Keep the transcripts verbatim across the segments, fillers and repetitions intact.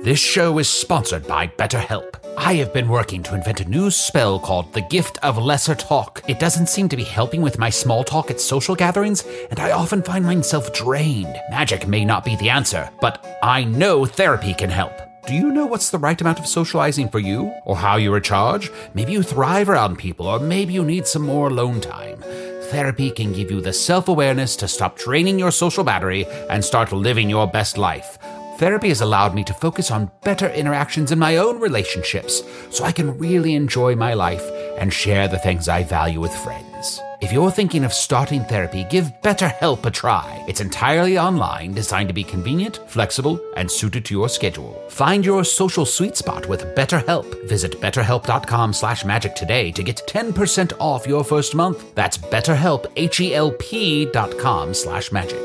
This show is sponsored by BetterHelp. I have been working to invent a new spell called the Gift of Lesser Talk. It doesn't seem to be helping with my small talk at social gatherings, and I often find myself drained. Magic may not be the answer, but I know therapy can help. Do you know what's the right amount of socializing for you? Or how you recharge? Maybe you thrive around people, or maybe you need some more alone time. Therapy can give you the self-awareness to stop draining your social battery and start living your best life. Therapy has allowed me to focus on better interactions in my own relationships, so I can really enjoy my life and share the things I value with friends. If you're thinking of starting therapy, give BetterHelp a try. It's entirely online, designed to be convenient, flexible, and suited to your schedule. Find your social sweet spot with BetterHelp. Visit betterhelp.com slash magic today to get ten percent off your first month. That's BetterHelp, H-E-L-P dot com slash magic.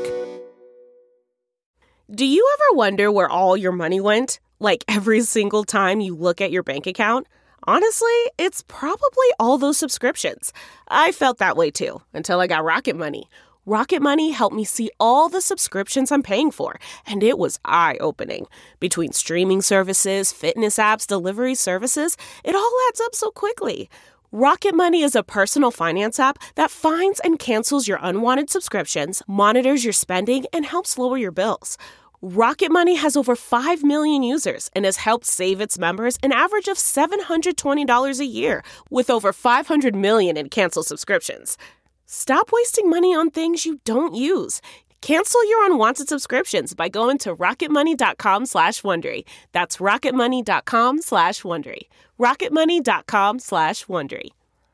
Do you ever wonder where all your money went? Like every single time you look at your bank account? Honestly, it's probably all those subscriptions. I felt that way too, until I got Rocket Money. Rocket Money helped me see all the subscriptions I'm paying for, and it was eye-opening. Between streaming services, fitness apps, delivery services, it all adds up so quickly. Rocket Money is a personal finance app that finds and cancels your unwanted subscriptions, monitors your spending, and helps lower your bills. Rocket Money has over five million users and has helped save its members an average of seven hundred twenty dollars a year, with over five hundred million in canceled subscriptions. Stop wasting money on things you don't use. Cancel your unwanted subscriptions by going to rocketmoney.com slash Wondery. That's rocketmoney.com slash Wondery. rocketmoney.com slash Wondery.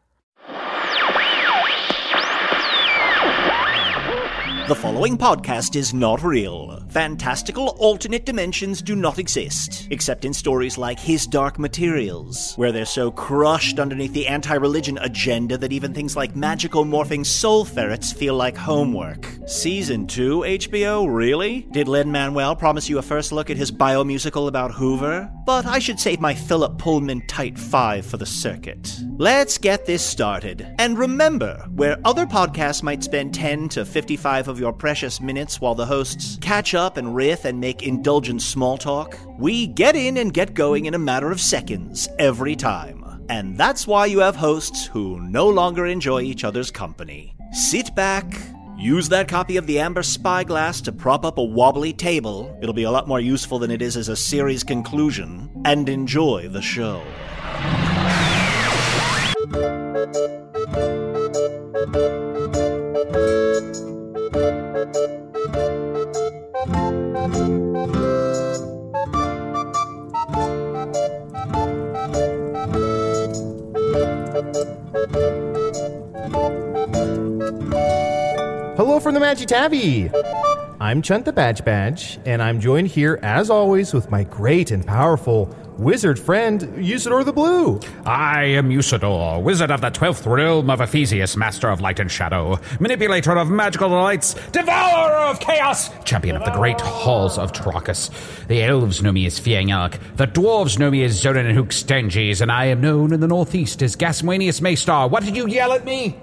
The following podcast is not real. Fantastical alternate dimensions do not exist, except in stories like His Dark Materials, where they're so crushed underneath the anti-religion agenda that even things like magical morphing soul ferrets feel like homework. Season two, H B O, really? Did Lin-Manuel promise you a first look at his biomusical about Hoover? But I should save my Philip Pullman tight five for the circuit. Let's get this started. And remember, where other podcasts might spend ten to fifty-five of your precious minutes while the hosts catch up and riff and make indulgent small talk, we get in and get going in a matter of seconds every time. And that's why you have hosts who no longer enjoy each other's company. Sit back, use that copy of the Amber Spyglass to prop up a wobbly table. It'll be a lot more useful than it is as a series conclusion. And enjoy the show. Hello from the Maggie Tabby. I'm Chunt the Badge Badge, and I'm joined here, as always, with my great and powerful wizard friend, Usador the Blue. I am Usador, wizard of the twelfth realm of Ephesius, master of light and shadow, manipulator of magical delights, devourer of chaos, champion of the great halls of Trachis. The elves know me as Fiangyark, the dwarves know me as Zonin and Hookstanges, and I am known in the northeast as Gaswanius Maystar. What did you yell at me?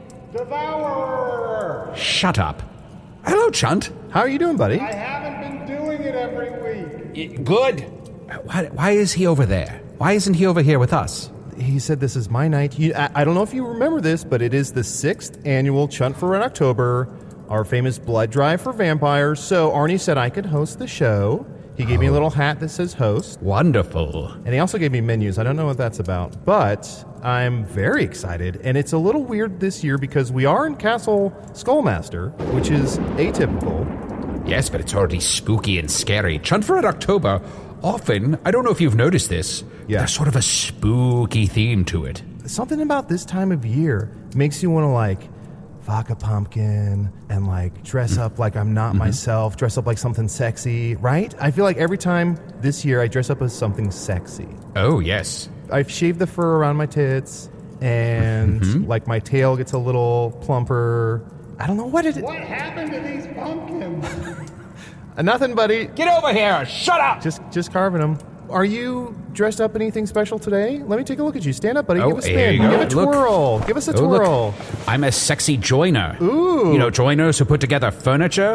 Devourer! Shut up. Hello, Chunt. How are you doing, buddy? I haven't been doing it every week. Good. Why, why is he over there? Why isn't he over here with us? He said this is my night. You, I, I don't know if you remember this, but it is the sixth annual Chunt for Red October, our famous blood drive for vampires. So Arnie said I could host the show. He gave oh. me a little hat that says host. Wonderful. And he also gave me menus. I don't know what that's about, but I'm very excited. And it's a little weird this year because we are in Castle Skullmaster, which is atypical. Yes, but it's already spooky and scary. Chunt for Red October, often, I don't know if you've noticed this, yeah. there's sort of a spooky theme to it. Something about this time of year makes you want to, like, fuck a pumpkin and, like, dress up like I'm not mm-hmm. myself, dress up like something sexy, right? I feel like every time this year I dress up as something sexy. Oh, yes. I've shaved the fur around my tits, and, mm-hmm. like, my tail gets a little plumper. I don't know what it is. What happened to these pumpkins? uh, nothing, buddy. Get over here. Shut up. Just just carving them. Are you dressed up anything special today? Let me take a look at you. Stand up, buddy. Oh, Give a spin. Give a twirl. Look. Give us a oh, twirl. Look. I'm a sexy joiner. Ooh. You know, joiners who put together furniture.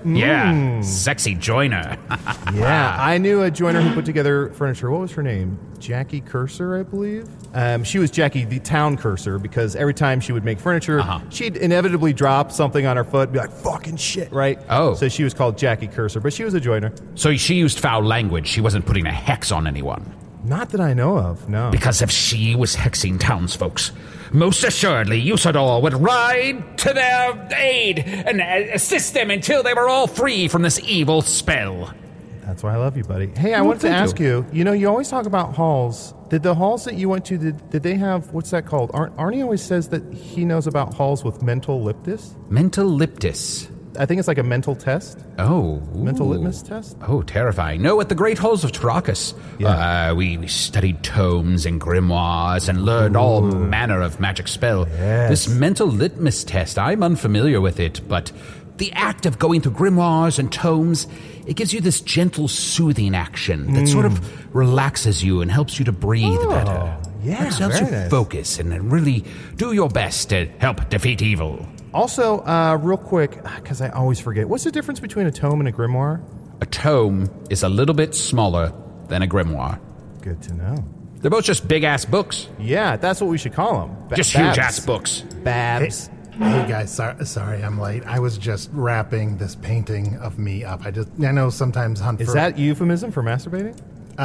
Yeah, sexy joiner. Yeah, I knew a joiner who put together furniture. What was her name? Jackie Cursor, I believe. Um, she was Jackie, the town cursor, because every time she would make furniture, Uh-huh. she'd inevitably drop something on her foot and be like, fucking shit, right? Oh. So she was called Jackie Cursor, but she was a joiner. So she used foul language. She wasn't putting a hex on anyone. Not that I know of, no. Because if she was hexing townsfolks, most assuredly Usador would ride to their aid and uh, assist them until they were all free from this evil spell. That's why I love you, buddy. Hey, I Well, wanted to thank ask you. you, you know, you always talk about halls. Did the halls that you went to, did, did they have, what's that called? Ar- Arnie always says that he knows about halls with mental liptis. Mental liptis. I think it's like a mental test. Oh. Mental ooh. litmus test? Oh, terrifying. No, at the great halls of Tarakas, Yeah. uh, we, we studied tomes and grimoires and learned all manner of magic spell. Yes. This mental litmus test, I'm unfamiliar with it, but the act of going through grimoires and tomes, it gives you this gentle, soothing action that sort of relaxes you and helps you to breathe Oh, better. yeah, It helps very you nice. focus and really do your best to help defeat evil. Also, uh, real quick, because I always forget, what's the difference between a tome and a grimoire? A tome is a little bit smaller than a grimoire. Good to know. They're both just big-ass books. Yeah, that's what we should call them. Ba- Just babs. huge-ass books. Babs. Hey guys, sorry, sorry I'm late. I was just wrapping this painting of me up. I just, I know sometimes hunt Is for, that euphemism for masturbating?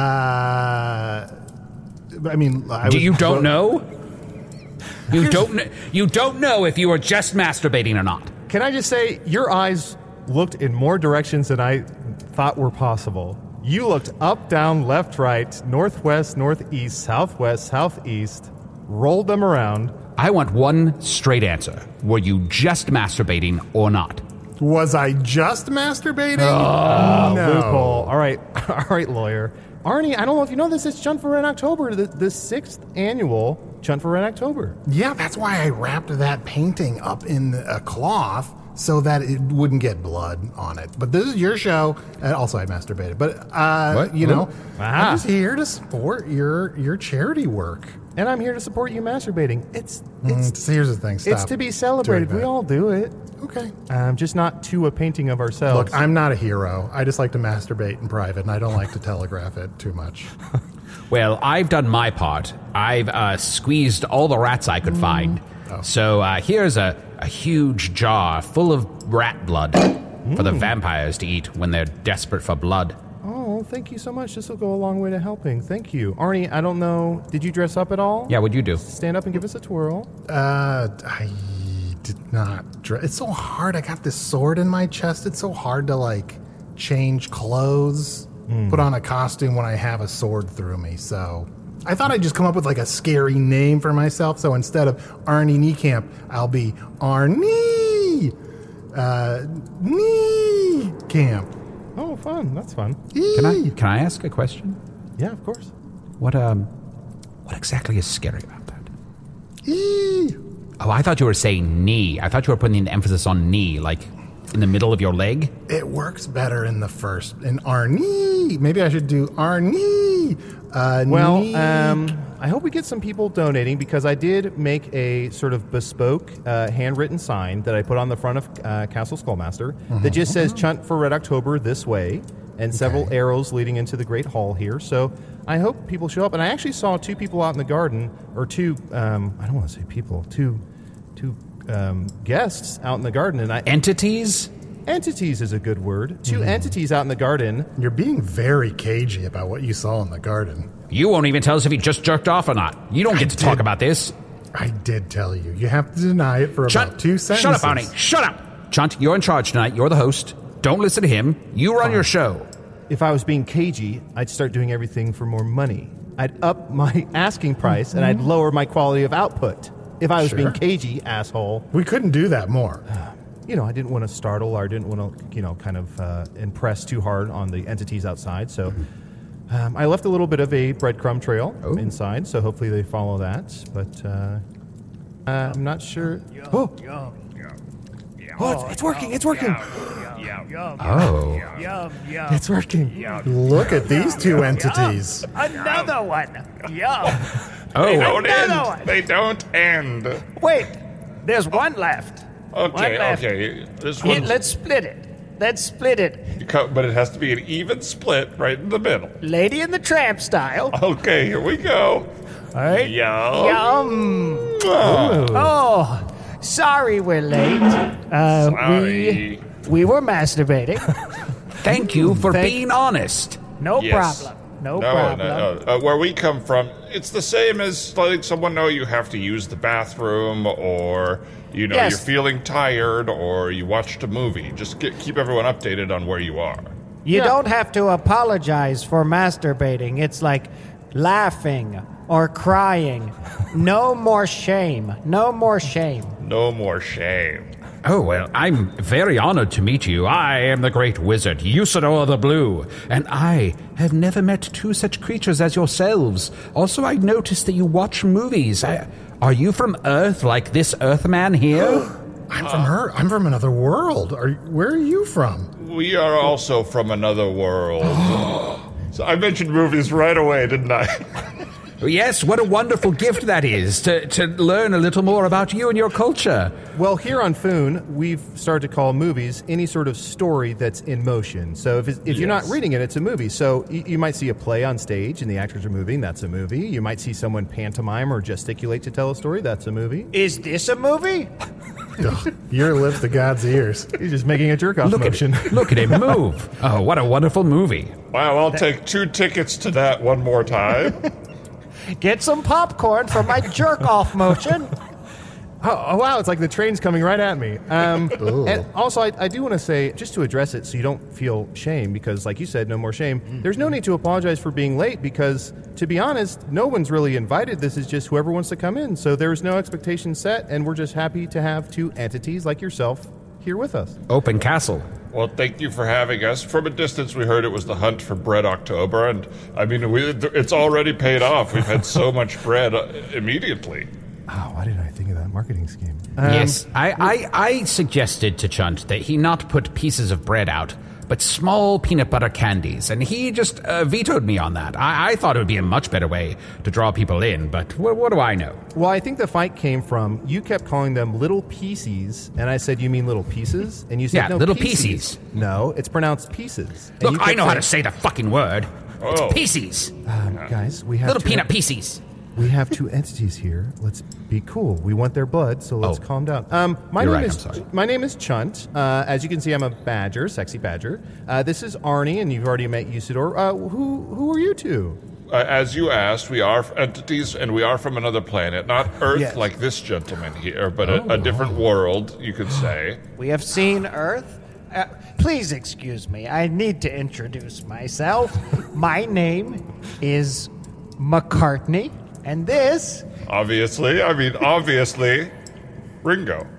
Uh, I mean, I Do was, you don't know? You don't kn- You don't know if you are just masturbating or not. Can I just say, your eyes looked in more directions than I thought were possible. You looked up, down, left, right, northwest, northeast, southwest, southeast, rolled them around. I want one straight answer. Were you just masturbating or not? Was I just masturbating? Oh, no. loophole. All right, all right, lawyer. Arnie, I don't know if you know this, it's Chunt for Red October, the, the sixth annual Chunt for Red October. Yeah, that's why I wrapped that painting up in a cloth so that it wouldn't get blood on it. But this is your show. And also, I masturbated. But, uh, What? you know, Aha. I'm just here to support your, your charity work. And I'm here to support you masturbating. It's it's Mm, so here's the thing. Stop it's to be celebrated. doing We that. all do it. Okay. Um, just not to a painting of ourselves. Look, I'm not a hero. I just like to masturbate in private, and I don't like to telegraph it too much. Well, I've done my part. I've uh, squeezed all the rats I could find. So uh, here's a, a huge jar full of rat blood for the vampires to eat when they're desperate for blood. Oh, thank you so much. This will go a long way to helping. Thank you. Arnie, I don't know. Did you dress up at all? Yeah, what'd you do? Stand up and give us a twirl. Uh, I did not. Dre- it's so hard. I got this sword in my chest. It's so hard to, like, change clothes, put on a costume when I have a sword through me. So I thought I'd just come up with, like, a scary name for myself. So instead of Arnie Niekamp, I'll be Arnie uh, Niekamp. Oh, fun. That's fun. Can I can I ask a question? Yeah, of course. What um, what exactly is scary about that? Eee. Oh, I thought you were saying knee. I thought you were putting the emphasis on knee, like in the middle of your leg. It works better in the first. In Arnie. Maybe I should do Arnie. Uh, Well, knee. um, I hope we get some people donating because I did make a sort of bespoke uh, handwritten sign that I put on the front of uh, Castle Skullmaster that just says Chunt for Red October this way and several Okay. arrows leading into the Great Hall here. So I hope people show up. And I actually saw two people out in the garden, or two, um, I don't want to say people, two, two um, guests out in the garden. And I, Entities? entities is a good word. Two entities out in the garden. You're being very cagey about what you saw in the garden. You won't even tell us if he just jerked off or not. You don't get to talk did. about this. I did tell you. You have to deny it for Chunt, about two sentences. shut up, Arnie. Shut up. Chunt, you're in charge tonight. You're the host. Don't listen to him. You run your show. If I was being cagey, I'd start doing everything for more money. I'd up my asking price and I'd lower my quality of output. If I was Sure. being cagey, asshole, We couldn't do that more. you know, I didn't want to startle or I didn't want to, you know, kind of uh, impress too hard on the entities outside. So um, I left a little bit of a breadcrumb trail Oh. inside, so hopefully they follow that. But uh, uh, I'm not sure. Oh, oh it's, it's working! It's working! Oh. Yum, yum. It's working! Look at these two entities. Another one. Yum. Oh. Don't Another end. one. They don't end. Wait, there's one left. One Okay, left. okay. This Here, one. let's split it. Let's split it. You co- But it has to be an even split right in the middle. Lady and the Tramp style. Okay, here we go. All right. Yum. Yum. Ah, Oh, sorry we're late. Uh, Sorry. We, we were masturbating. Thank you for Thank- being honest. No Yes. problem. No, No, problem. no, no. Uh, where we come from, it's the same as letting someone know you have to use the bathroom, or you know Yes. you're feeling tired, or you watched a movie. Just get, keep everyone updated on where you are. You Yeah. don't have to apologize for masturbating. It's like laughing or crying. No more shame. No more shame. No more shame. Oh, well, I'm very honored to meet you. I am the great wizard, Usador the Blue, and I have never met two such creatures as yourselves. Also, I noticed that you watch movies. I, are you from Earth, like this Earthman here? I'm from her. I'm from another world. Are where are you from? We are also from another world. So I mentioned movies right away, didn't I? Yes, what a wonderful gift that is, to, to learn a little more about you and your culture. Well, here on Foon, we've started to call movies any sort of story that's in motion. So if, it's, if you're not Yes. reading it, it's a movie. So y- you might see a play on stage and the actors are moving, that's a movie. You might see someone pantomime or gesticulate to tell a story, that's a movie. Is this a movie? Ugh, your lips to God's ears. He's just making a jerk-off Look motion. at look at him move. Oh, what a wonderful movie. Wow, I'll take two tickets to that one more time. Get some popcorn for my jerk-off motion. Oh, oh, wow, it's like the train's coming right at me. Um, and also, I, I do want to say, just to address it so you don't feel shame, because like you said, no more shame, there's no need to apologize for being late because, to be honest, no one's really invited. This is just whoever wants to come in. So there's no expectation set, and we're just happy to have two entities like yourself here with us. Open castle. Well, thank you for having us. From a distance, we heard it was the hunt for bread October, and I mean, we, it's already paid off. We've had so much bread uh, immediately. Oh, why didn't I think of that marketing scheme? Um, Yes, I, I, I suggested to Chunt that he not put pieces of bread out, but small peanut butter candies, and he just uh, vetoed me on that. I, I thought it would be a much better way to draw people in, but wh- what do I know? Well, I think the fight came from you kept calling them little pieces, and I said, you mean little pieces? And you said, Yeah, no, little pieces. pieces. No, it's pronounced pieces. And you Look, I kept know how to saying, say the fucking word. Oh. It's pieces. Um, guys, we have Little two peanut pieces. We have two entities here. Let's be cool. We want their blood, so let's Oh. calm down. Um, my You're name right, is I'm sorry. my name is Chunt. Uh, as you can see, I'm a badger, sexy badger. Uh, this is Arnie, and you've already met Usador. Uh, who who are you two? Uh, as you asked, we are entities, and we are from another planet. Not Earth Yes. like this gentleman here, but a, a different world, you could say. We have seen Earth. Uh, please excuse me. I need to introduce myself. My name is McCartney, and this Obviously, I mean, obviously, Ringo.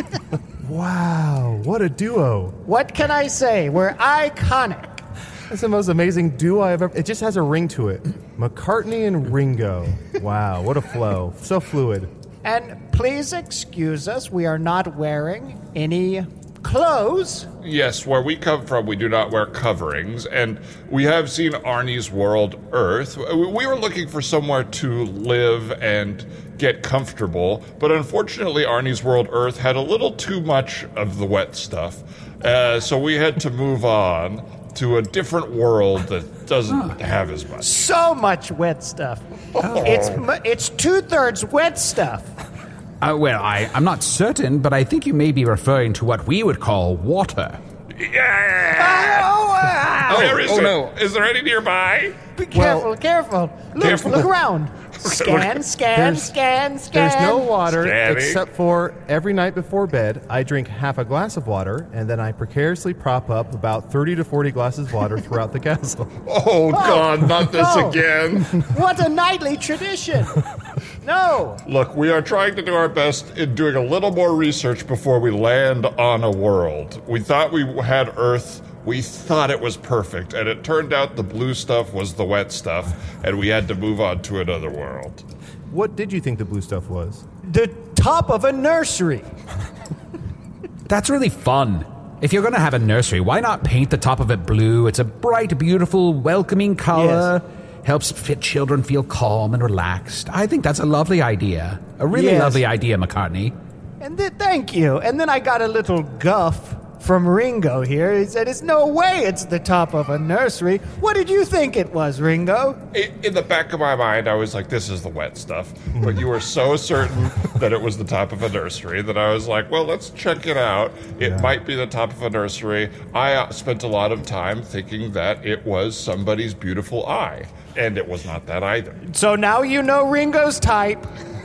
Wow, what a duo! What can I say? We're iconic. That's the most amazing duo I've ever. It just has a ring to it. McCartney and Ringo. Wow, what a flow! So fluid. And please excuse us, we are not wearing any clothes. Yes, where we come from, we do not wear coverings, and we have seen Arnie's world, Earth. We were looking for somewhere to live and get comfortable, but unfortunately, Arnie's world, Earth, had a little too much of the wet stuff, uh, so we had to move on to a different world that doesn't have as much. So much wet stuff. It's mu- it's two thirds wet stuff. Uh, well, I, I'm not certain, but I think you may be referring to what we would call water. Yeah! Oh, ah! Where is oh, it? no. Is there any nearby? Be careful, careful. Look, Careful. look around. Scan, scan, There's- scan, scan. There's no water Scanning. except for every night before bed, I drink half a glass of water, and then I precariously prop up about thirty to forty glasses of water throughout the castle. Oh, God, not this no. again. What a nightly tradition. No. Look, we are trying to do our best in doing a little more research before we land on a world. We thought we had Earth. We thought it was perfect, and it turned out the blue stuff was the wet stuff, and we had to move on to another world. What did you think the blue stuff was? The top of a nursery. That's really fun. If you're going to have a nursery, why not paint the top of it blue? It's a bright, beautiful, welcoming color. Helps fit children feel calm and relaxed. I think that's a lovely idea. A really Yes. lovely idea, McCartney. And then, thank you. And then I got a little guff from Ringo here. He said, "It's no way it's the top of a nursery." What did you think it was, Ringo? In, in the back of my mind, I was like, this is the wet stuff. But you were so certain that it was the top of a nursery that I was like, well, let's check it out. It Yeah. might be the top of a nursery. I uh, spent a lot of time thinking that it was somebody's beautiful eye. And it was not that either. So now you know Ringo's type.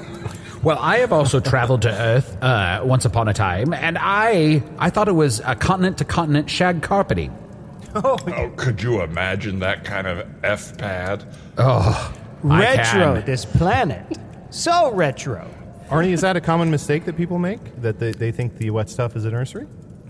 Well, I have also traveled to Earth uh, once upon a time, and I I thought it was a continent-to-continent shag carpeting. Oh, could you imagine that kind of F-pad? Oh, I Retro, can. this planet. So retro. Arnie, is that a common mistake that people make? That they, they think the wet stuff is a nursery?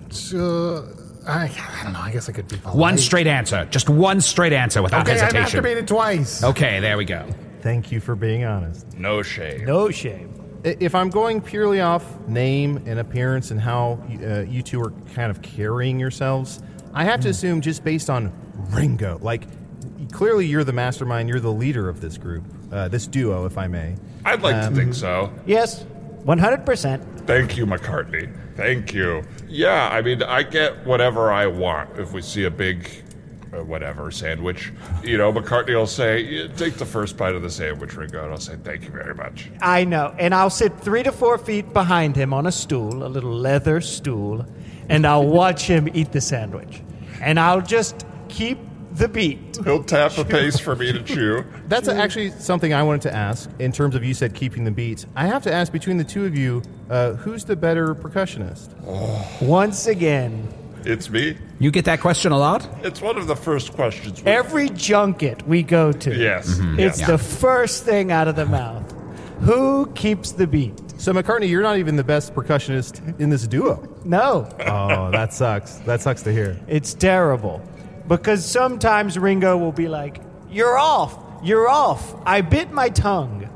Uh, I, I don't know. I guess I could be polite. One straight answer. Just one straight answer without Okay, I hesitation. masturbated twice. Okay, there we go. Thank you for being honest. No shame. No shame. I- If I'm going purely off name and appearance and how uh, you two are kind of carrying yourselves, I have to assume just based on Ringo, like clearly you're the mastermind, you're the leader of this group, uh, this duo, if I may. I'd like Um, to think so. Yes, one hundred percent. Thank you, McCartney. Thank you. Yeah, I mean, I get whatever I want if we see a big, uh, whatever, sandwich. You know, McCartney will say, "Yeah, take the first bite of the sandwich, Ringo," and I'll say, thank you very much. I know. And I'll sit three to four feet behind him on a stool, a little leather stool, and I'll watch him eat the sandwich. And I'll just keep the beat. He'll tap a pace for me to chew. That's actually something I wanted to ask in terms of you said keeping the beat. I have to ask between the two of you, uh, who's the better percussionist? Once again, It's me. You get that question a lot? It's one of the first questions. We- every junket we go to, Yes. it's Yeah. the first thing out of the mouth. Who keeps the beat? So McCartney, you're not even the best percussionist in this duo. No, Oh, that sucks. That sucks to hear. it's terrible. Because sometimes Ringo will be like, "You're off, you're off. I bit my tongue."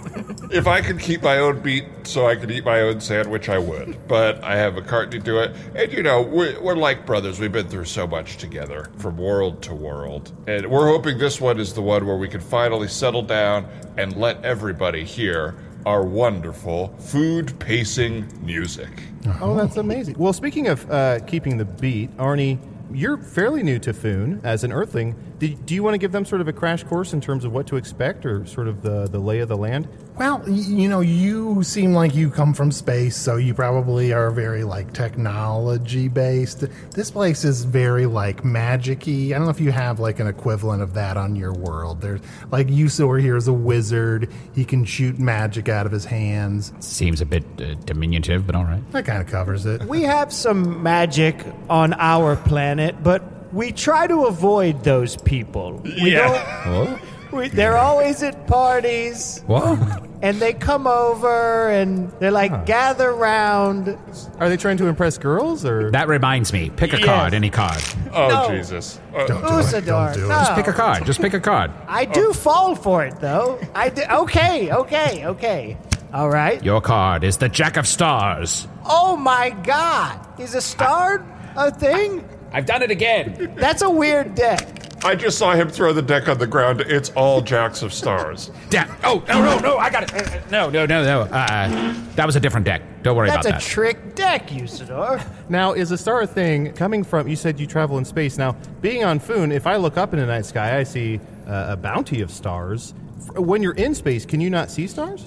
If I could keep my own beat so I could eat my own sandwich, I would. But I have McCartney do it. And, you know, we're, we're like brothers. We've been through so much together from world to world. And we're hoping this one is the one where we can finally settle down and let everybody hear our wonderful food-pacing music. Oh, that's amazing. Well, speaking of uh, keeping the beat, Arnie, you're fairly new to Foon as an Earthling. Did, do you want to give them sort of a crash course in terms of what to expect or sort of the, the lay of the land? Well, y- you know, you seem like you come from space, so you probably are very, like, technology-based. This place is very, like, magic-y. I don't know if you have, like, an equivalent of that on your world. There's, like, Usador here is a wizard. He can shoot magic out of his hands. Seems a bit uh, diminutive, but all right. That kind of covers it. We have some magic on our planet, but we try to avoid those people. We Yeah. don't. We, they're always at parties, What? and they come over and they're like, gather round. Are they trying to impress girls or? That reminds me. Pick a Yes. card, any card. Oh, No. Jesus. Uh, Don't do it. Usador, Don't do it. no. Just Pick a card. Just pick a card. I do fall for it, though. I do. Okay, okay, okay. All right. Your card is the Jack of Stars. Oh my God! Is a star a thing? I've done it again. That's a weird deck. I just saw him throw the deck on the ground. It's all jacks of stars. Damn. Oh, no, no, no. I got it. Uh, No, no, no, no. Uh, that was a different deck. Don't worry That's a about that. trick deck, Usador. Now, is a star a thing coming from? You said you travel in space. Now, being on Foon, if I look up in the night sky, I see uh, a bounty of stars. F- When you're in space, can you not see stars?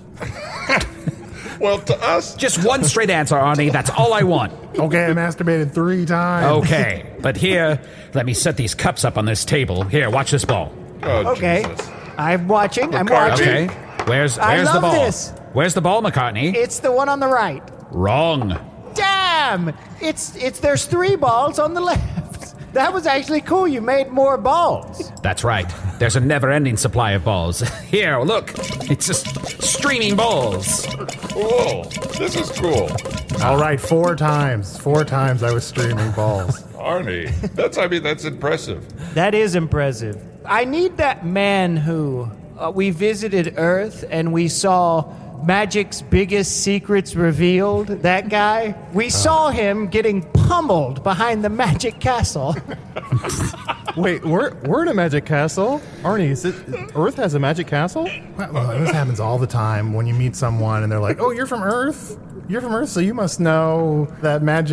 Well, to us, Just one straight answer, Arnie. That's all I want. Okay, I masturbated three times. Okay. But here, let me set these cups up on this table. Here, watch this ball. oh, Okay. Jesus. I'm watching. I'm McCartney. watching. Okay. Where's I where's the love ball? this. Where's the ball, McCartney? It's the one on the right. Wrong. Damn! It's it's there's three balls on the left. That was actually cool. You made more balls. That's right. There's a never-ending supply of balls. Here, look. It's just streaming balls. Cool. This is cool. All right, four times. Four times I was streaming balls. Arnie, that's, I mean, that's impressive. That is impressive. I need that man who uh, we visited Earth and we saw Magic's biggest secrets revealed. That guy. We saw him getting pummeled behind the Magic Castle. Wait, we're we're in a magic castle, Arnie. Is it Earth has a magic castle? Well, well, this happens all the time when you meet someone and they're like, "Oh, you're from Earth? You're from Earth, so you must know that magic's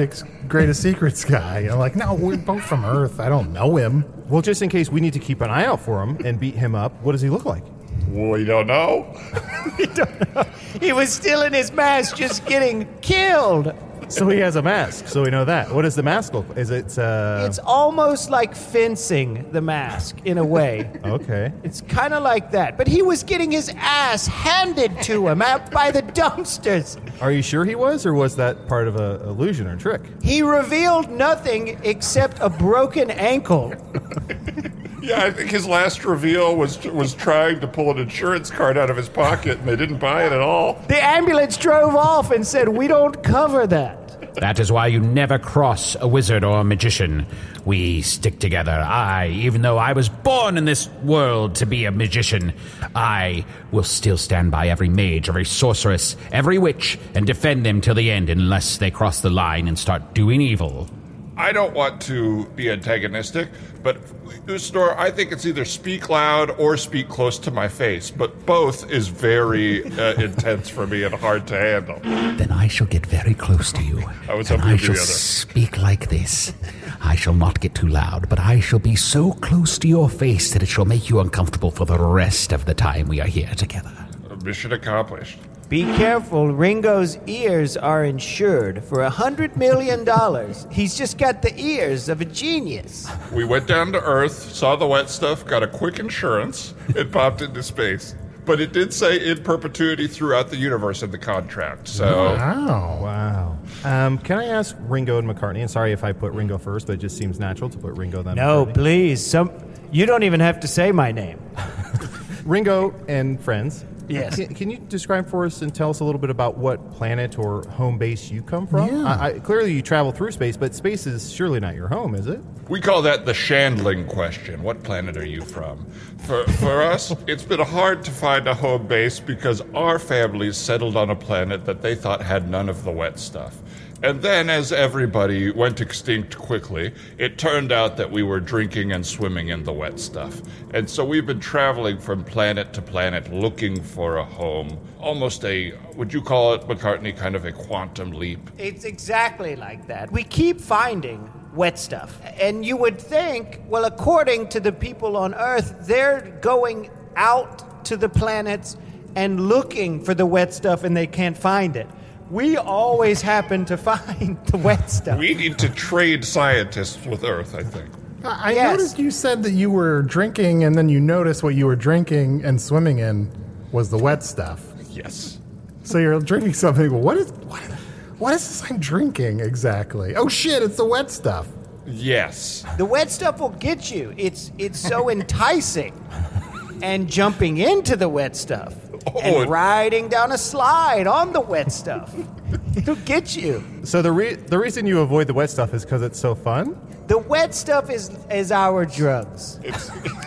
greatest secrets guy. I'm like, no, we're both from Earth. I don't know him. Well, just in case we need to keep an eye out for him and beat him up, what does he look like? We don't know. We don't know. He was still in his mask, just getting killed. So he has a mask, so we know that. What does the mask look like? Is it, uh... It's almost like fencing, the mask, in a way. Okay. It's kind of like that. But he was getting his ass handed to him out by the dumpsters. Are you sure he was, or was that part of an illusion or trick? He revealed nothing except a broken ankle. Yeah, I think his last reveal was was trying to pull an insurance card out of his pocket, and they didn't buy it at all. The ambulance drove off and said, we don't cover that. That is why you never cross a wizard or a magician. We stick together. I, even though I was born in this world to be a magician, I will still stand by every mage, every sorceress, every witch, and defend them till the end unless they cross the line and start doing evil. I don't want to be antagonistic, but Usador, I think it's either speak loud or speak close to my face, but both is very uh, intense for me and hard to handle. Then I shall get very close to you. I was and hoping I to be shall the other. speak like this. I shall not get too loud, but I shall be so close to your face that it shall make you uncomfortable for the rest of the time we are here together. Mission accomplished. Be careful, Ringo's ears are insured for a hundred million dollars. He's just got the ears of a genius. We went down to Earth, saw the wet stuff, got a quick insurance, and popped into space. But it did say in perpetuity throughout the universe in the contract, so... Wow. Wow. Um, can I ask Ringo and McCartney, and sorry if I put Ringo first, but it just seems natural to put Ringo then No, McCartney. please. Some, you don't even have to say my name. Ringo and friends. Yes. Can, can you describe for us and tell us a little bit about what planet or home base you come from? Yeah. I, I, clearly you travel through space, but space is surely not your home, is it? We call that the Shandling question. What planet are you from? For for us, it's been hard to find a home base because our families settled on a planet that they thought had none of the wet stuff. And then, as everybody went extinct quickly, it turned out that we were drinking and swimming in the wet stuff. And so we've been traveling from planet to planet looking for a home. Almost a, would you call it, McCartney, kind of a quantum leap? It's exactly like that. We keep finding wet stuff. And you would think, well, according to the people on Earth, they're going out to the planets and looking for the wet stuff and they can't find it. We always happen to find the wet stuff. We need to trade scientists with Earth, I think. I I Yes. noticed you said that you were drinking, and then you noticed what you were drinking and swimming in was the wet stuff. Yes. So you're drinking something. What is what? What is this I'm drinking exactly? Oh shit! It's the wet stuff. Yes. The wet stuff will get you. It's it's so enticing. And jumping into the wet stuff. Oh, and it- riding down a slide on the wet stuff. It'll get you. So the re- the reason you avoid the wet stuff is because it's so fun? The wet stuff is is our drugs. It's,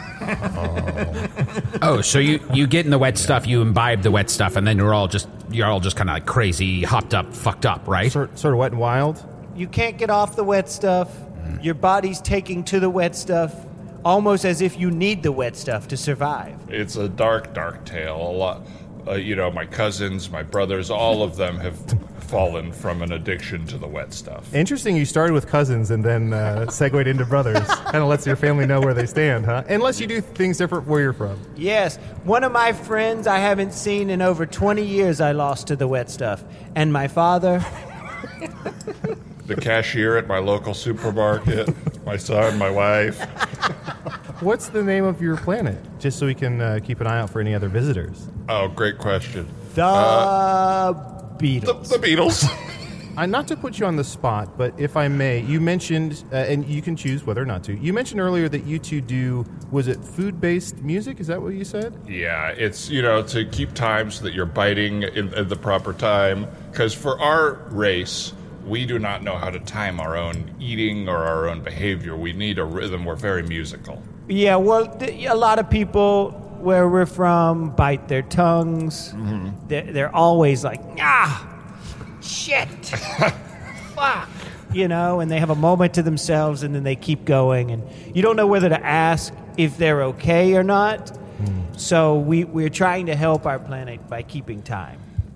Oh, so you, you get in the wet stuff, you imbibe the wet stuff, and then you're all just you're all just kind of like crazy, hopped up, fucked up, right? Sort, sort of wet and wild? You can't get off the wet stuff. Your body's taking to the wet stuff, almost as if you need the wet stuff to survive. it's a dark, dark tale. A lot, uh, you know, my cousins, my brothers, all of them have fallen from an addiction to the wet stuff. Interesting you started with cousins and then uh, segued into brothers. Kind of lets your family know where they stand, huh? Unless you do things different where you're from. Yes, one of my friends I haven't seen in over twenty years I lost to the wet stuff. And my father, The cashier at my local supermarket, my son, my wife. What's the name of your planet? Just so we can uh, keep an eye out for any other visitors. Oh, great question. the The, Beatles. the Beatles. Uh, not to put you on the spot, but if I may, you mentioned, uh, and you can choose whether or not to, you mentioned earlier that you two do, was it food-based music? Is that what you said? Yeah, it's, you know, to keep time so that you're biting in, at the proper time. Because for our race, we do not know how to time our own eating or our own behavior. We need a rhythm. We're very musical. Yeah, well, th- a lot of people where we're from bite their tongues. Mm-hmm. They're, they're always like, ah, shit, fuck, you know, and they have a moment to themselves and then they keep going. And you don't know whether to ask if they're okay or not. Mm. So we, we're trying to help our planet by keeping time.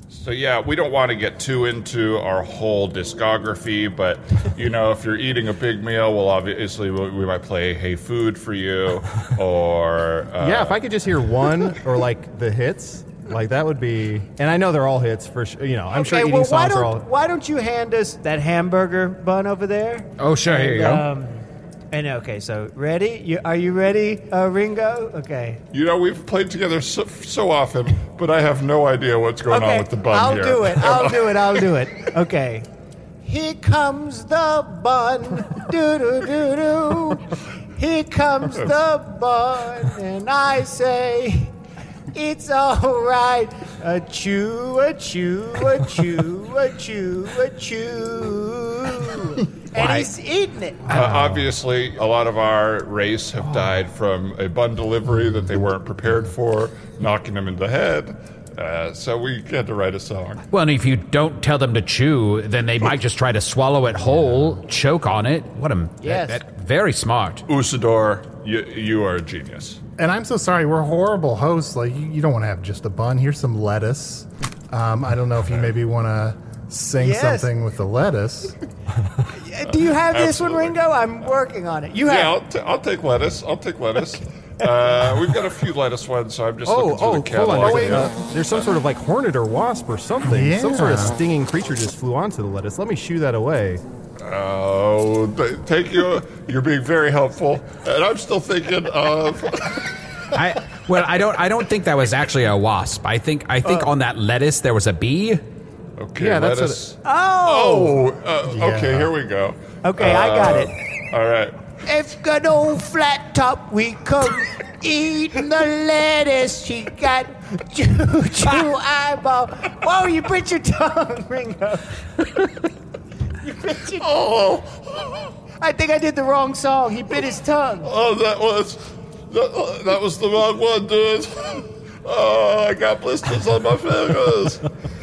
So, yeah, we don't want to get too into our whole discography, but, you know, if you're eating a big meal, well, obviously we, we might play Hey Food for you, or... Uh, yeah, if I could just hear one or, like, the hits, like, that would be... And I know they're all hits, for sure. You know, I'm okay, sure eating well, songs why don't, are all... Why don't you hand us that hamburger bun over there? Oh, sure, here you go. Um, and, okay, so, ready? You, are you ready, uh, Ringo? Okay. You know, we've played together so, so often, but I have no idea what's going okay, on with the bun I'll here. do it. I'll do it. I'll do it. Okay. Here comes the bun. Do do do do. Here comes the bun, and I say, it's all right. A chew, a chew, a chew, a chew, a chew. And Why? he's eating it. Uh, obviously, a lot of our race have died from a bun delivery that they weren't prepared for, knocking them in the head. Uh, so we had to write a song. Well, and if you don't tell them to chew, then they might just try to swallow it whole, choke on it. What a... Yes. That, that, very smart. Usador, you, you are a genius. And I'm so sorry, we're horrible hosts. Like, you, you don't want to have just a bun. Here's some lettuce. Um, I don't know if you maybe want to sing Yes. something with the lettuce. Do you have this Absolutely. one, Ringo? I'm working on it. You have. Yeah, I'll, t- I'll take lettuce. I'll take lettuce. Uh, we've got a few lettuce ones, so I'm just Oh, looking through oh, the hold catalog. on. Wait, now. uh, there's some sort of, like, hornet or wasp or something. Some sort of Yeah. stinging creature just flew onto the lettuce. Let me shoo that away. Oh, th- thank you. You're being very helpful. And I'm still thinking of... I well, I don't I don't think that was actually a wasp. I think I think on that lettuce there was a bee. Okay, Yeah, that's lettuce. Oh. Oh, uh, okay, Yeah. here we go. Okay, I got Uh, it. All right. If good old flat top we come eating the lettuce, she got choo choo eyeball. Whoa, you bit your tongue, Ringo. You bit your Oh, I think I did the wrong song. He bit his tongue. oh, that was that, that was the wrong one, dude. Oh, I got blisters on my fingers.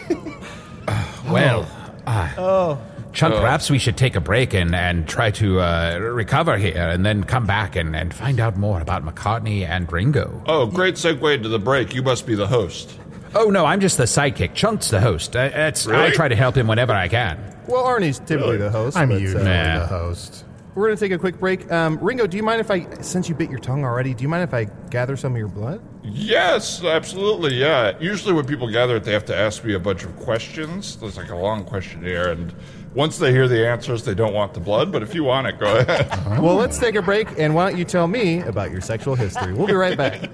Well, uh, Chunk, perhaps we should take a break and, and try to uh, recover here and then come back and, and find out more about McCartney and Ringo. Oh, great segue into the break. You must be the host. Oh, no, I'm just the sidekick. Chunk's the host. Uh, it's, I Really? try to help him whenever I can. Well, Arnie's typically the host. I'm but, usually uh, Nah. the host. We're going to take a quick break. Um, Ringo, do you mind if I, since you bit your tongue already, do you mind if I gather some of your blood? Yes, absolutely, yeah. Usually when people gather, they have to ask me a bunch of questions. There's like a long questionnaire, and once they hear the answers, they don't want the blood, but if you want it, go ahead. Well, let's take a break, and why don't you tell me about your sexual history? We'll be right back.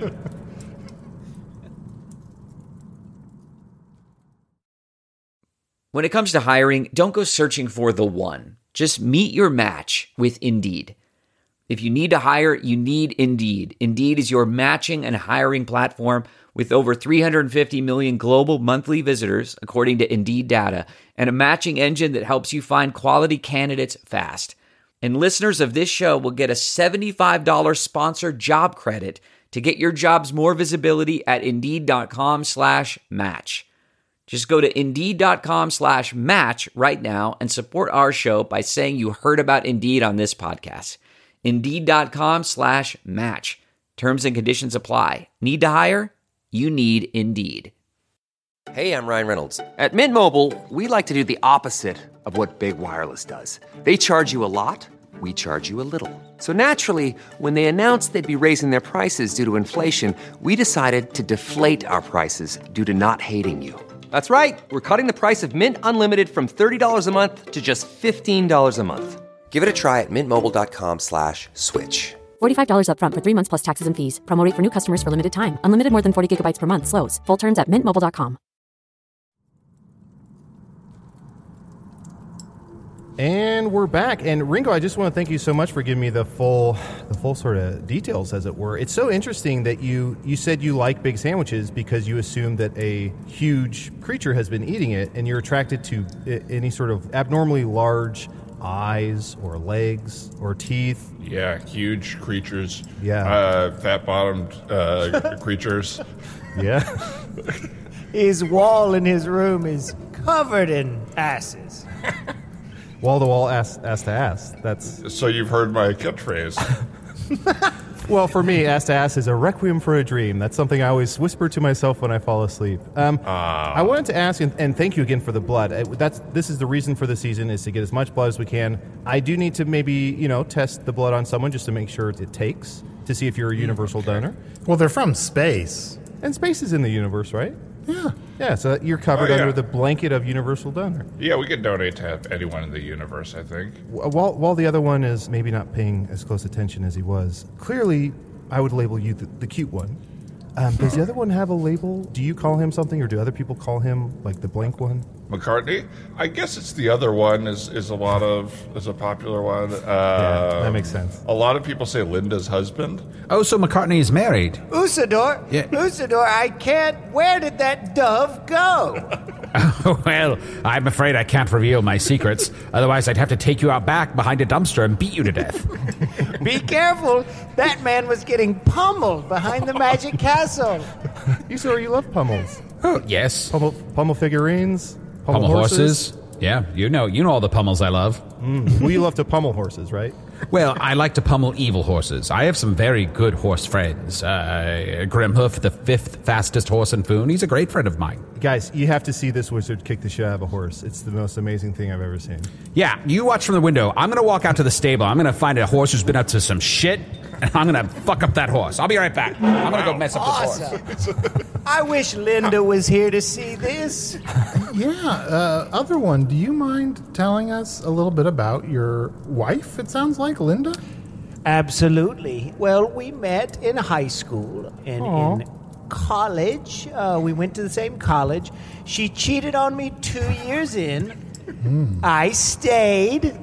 When it comes to hiring, don't go searching for the one. Just meet your match with Indeed. If you need to hire, you need Indeed. Indeed is your matching and hiring platform with over three hundred fifty million global monthly visitors, according to Indeed data, and a matching engine that helps you find quality candidates fast. And listeners of this show will get a seventy-five dollars sponsored job credit to get your jobs more visibility at Indeed.com slash match. Just go to Indeed.com slash match right now and support our show by saying you heard about Indeed on this podcast. Indeed.com slash match. Terms and conditions apply. Need to hire? You need Indeed. Hey, I'm Ryan Reynolds. At Mint Mobile, we like to do the opposite of what Big Wireless does. They charge you a lot, we charge you a little. So naturally, when they announced they'd be raising their prices due to inflation, we decided to deflate our prices due to not hating you. That's right. We're cutting the price of Mint Unlimited from thirty dollars a month to just fifteen dollars a month. Give it a try at mintmobile.com slash switch. forty-five dollars up front for three months plus taxes and fees. Promo rate for new customers for limited time. Unlimited more than forty gigabytes per month. Slows full terms at mint mobile dot com. And we're back. And Ringo, I just want to thank you so much for giving me the full, the full sort of details, as it were. It's so interesting that you you said you like big sandwiches because you assume that a huge creature has been eating it, and you're attracted to I- any sort of abnormally large eyes or legs or teeth. Yeah, huge creatures. Yeah. Uh, fat-bottomed uh, creatures. Yeah. His wall in his room is covered in asses. Wall to wall, ass ass to ass. That's So you've heard my catchphrase. Well, for me, Ass to Ass is a requiem for a dream. That's something I always whisper to myself when I fall asleep. Um, uh. I wanted to ask, and, and thank you again for the blood. Uh, That's This is the reason for the season, is to get as much blood as we can. I do need to maybe, you know, test the blood on someone just to make sure it takes, to see if you're a universal okay. donor. Well, they're from space. And space is in the universe, right? Yeah. Yeah, so you're covered oh, yeah. under the blanket of universal donor. Yeah, we can donate to anyone in the universe, I think. While, while the other one is maybe not paying as close attention as he was, clearly I would label you the, the cute one. Um, does the other one have a label? Do you call him something, or do other people call him, like, the blank one? McCartney? I guess it's the other one is, is a lot of is a popular one. Uh, yeah, that makes sense. A lot of people say Linda's husband. Oh, so McCartney is married. Usador? Yeah. Usador, I can't. Where did that dove go? Oh, well, I'm afraid I can't reveal my secrets. Otherwise, I'd have to take you out back behind a dumpster and beat you to death. Be careful. That man was getting pummeled behind the magic castle. You sir, you love pummels. Oh, yes. Pummel, pummel figurines. Pummel, Pummel horses. horses. Yeah, you know, you know all the pummels I love. Mm. Well, you love to pummel horses, right? Well, I like to pummel evil horses. I have some very good horse friends. Uh, Grimhoof, the fifth fastest horse in Foon, he's a great friend of mine. Guys, you have to see this wizard kick the shit out of a horse. It's the most amazing thing I've ever seen. Yeah, you watch from the window. I'm going to walk out to the stable. I'm going to find a horse who's been up to some shit, and I'm going to fuck up that horse. I'll be right back. I'm going to go mess up Awesome. this horse. I wish Linda was here to see this. Yeah, uh, other one, do you mind telling us a little bit about your wife, it sounds like, Linda? Absolutely. Well, we met in high school and Aww. in college. Uh, we went to the same college. She cheated on me two years in. Mm. I stayed.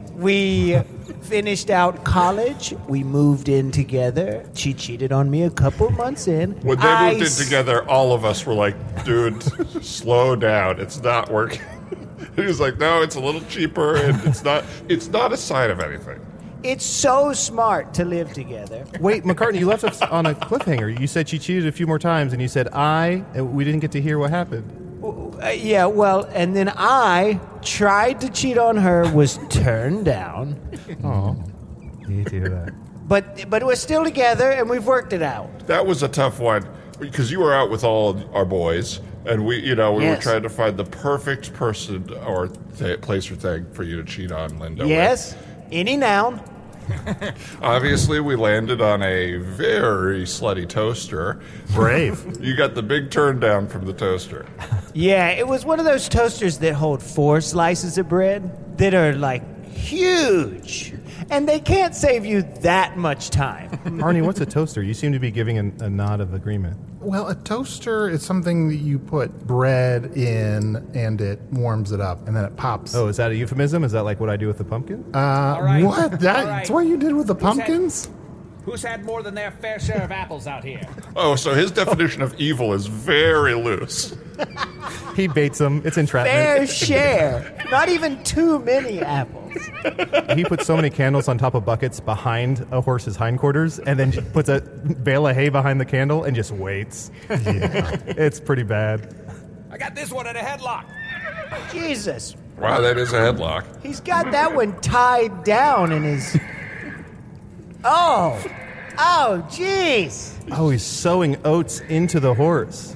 We finished out college. We moved in together. She cheated on me a couple months in. When they I moved in s- together, all of us were like, dude, slow down. It's not working. He was like, no, it's a little cheaper, and it's not it's not a sign of anything. It's so smart to live together. Wait, McCartney, you left us on a cliffhanger. You said she cheated a few more times, and you said I, and we didn't get to hear what happened. Uh, yeah, well, and then I tried to cheat on her, was turned down. Oh, you hate to hear that. But but we're still together, and we've worked it out. That was a tough one because you were out with all of our boys, and we, you know, we Yes. were trying to find the perfect person or th- place or thing for you to cheat on Linda. Yes, any noun. With. Obviously, we landed on a very slutty toaster. Brave. You got the big turn down from the toaster. Yeah, it was one of those toasters that hold four slices of bread that are like huge, and they can't save you that much time. Arnie, what's a toaster? You seem to be giving a, a nod of agreement. Well, a toaster is something that you put bread in and it warms it up and then it pops. Oh, is that a euphemism? Is that like what I do with the pumpkin? Uh, right. what? That's All right. what you did with the Who's that? pumpkins? Who's had more than their fair share of apples out here? Oh, so his definition of evil is very loose. He baits them. It's entrapment. Fair share, not even too many apples. He puts so many candles on top of buckets behind a horse's hindquarters and then puts a bale of hay behind the candle and just waits. Yeah. It's pretty bad. I got this one in a headlock. Jesus, Wow, that is a headlock. he's got that one tied down in his. Oh, oh, jeez. Oh, he's sewing oats into the horse.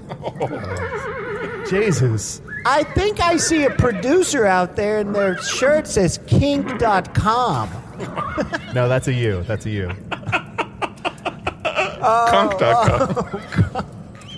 Jesus. I think I see a producer out there and their shirt says kink dot com. No, that's a you. That's a you. Conk dot com.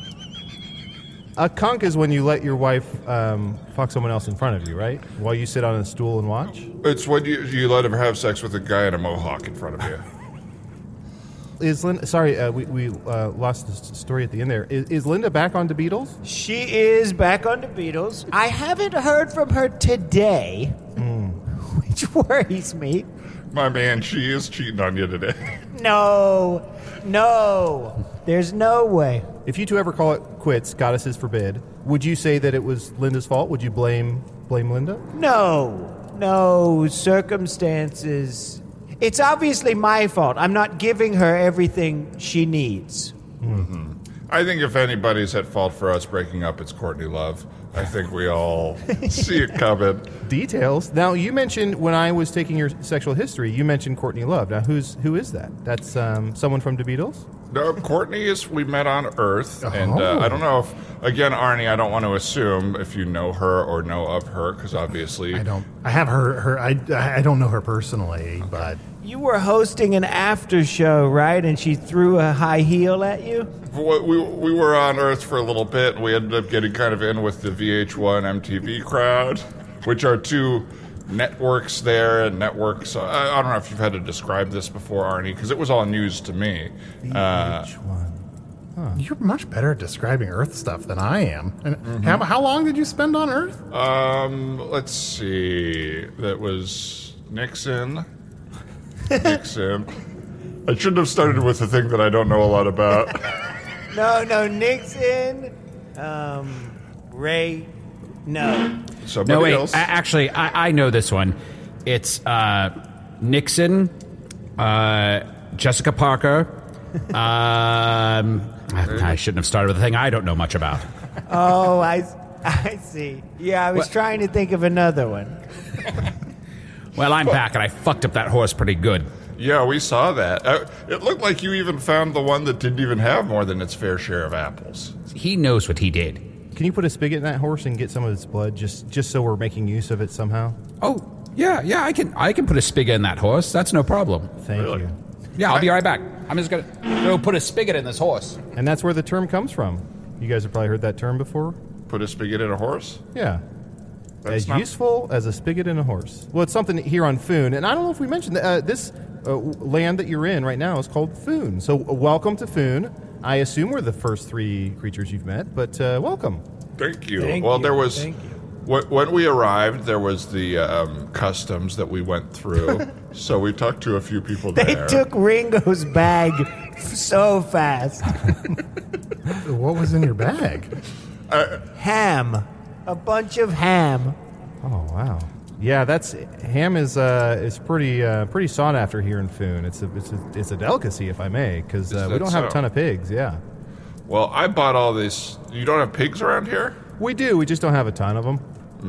A conk is when you let your wife um, fuck someone else in front of you, right? While you sit on a stool and watch? It's when you, you let him have sex with a guy in a mohawk in front of you. Is Linda, sorry, uh, we, we uh, lost the s- story at the end there. Is, is Linda back on the Beatles? She is back on the Beatles. I haven't heard from her today, Mm. which worries me. My man, she is cheating on you today. No, no, there's no way. If you two ever call it quits, goddesses forbid, would you say that it was Linda's fault? Would you blame blame Linda? No, no, circumstances. It's obviously my fault. I'm not giving her everything she needs. Mm-hmm. I think if anybody's at fault for us breaking up, it's Courtney Love. I think we all see it coming. Details. Now, you mentioned when I was taking your sexual history, you mentioned Courtney Love. Now, who's who is that? That's um, someone from the Beatles? No, Courtney is, we met on Earth, and uh, Oh. I don't know if, again, Arnie, I don't want to assume if you know her or know of her, because obviously... I don't. I have her. Her. I. I don't know her personally, but You were hosting an after show, right? And she threw a high heel at you? We, we, we were on Earth for a little bit, and we ended up getting kind of in with the V H one M T V crowd, which are two networks there, and networks... I, I don't know if you've had to describe this before, Arnie, because it was all news to me. Uh, Which one? you're much better at describing Earth stuff than I am. And Mm-hmm. how, how long did you spend on Earth? Um, let's see. That was Nixon. Nixon. I shouldn't have started with a thing that I don't know a lot about. No, no, Nixon. Um, Ray. No. Somebody No, wait. else. a- actually, I, I know this one. It's uh, Nixon, uh, Jessica Parker. um, I shouldn't have started with a thing I don't know much about. Oh, I, I see. Yeah, I was What? trying to think of another one. Well, I'm back, and I fucked up that horse pretty good. Yeah, we saw that. Uh, it looked like you even found the one that didn't even have more than its fair share of apples. He knows what he did. Can you put a spigot in that horse and get some of its blood, just just so we're making use of it somehow? Oh, yeah, yeah, I can I can put a spigot in that horse. That's no problem. Thank Really? you. Yeah, I'll be right back. I'm just gonna go put a spigot in this horse. And that's where the term comes from. You guys have probably heard that term before. Put a spigot in a horse? Yeah. That's as not- useful as a spigot in a horse. Well, it's something here on Foon, and I don't know if we mentioned that uh, this uh, land that you're in right now is called Foon. So, uh, welcome to Foon. I assume we're the first three creatures you've met, but uh, welcome. Thank you. Thank well, you, there was... thank you. When when we arrived, there was the um, customs that we went through. So we talked to a few people They there. took Ringo's bag so fast. What was in your bag? Ham. A bunch of ham. Oh wow, yeah, that's ham is uh, is pretty uh, pretty sought after here in Foon. It's a it's a, it's a delicacy, if I may, because Is uh, we that don't have a so? ton of pigs. Yeah, Well, I bought all this. You don't have pigs around here? we do. We just don't have a ton of them.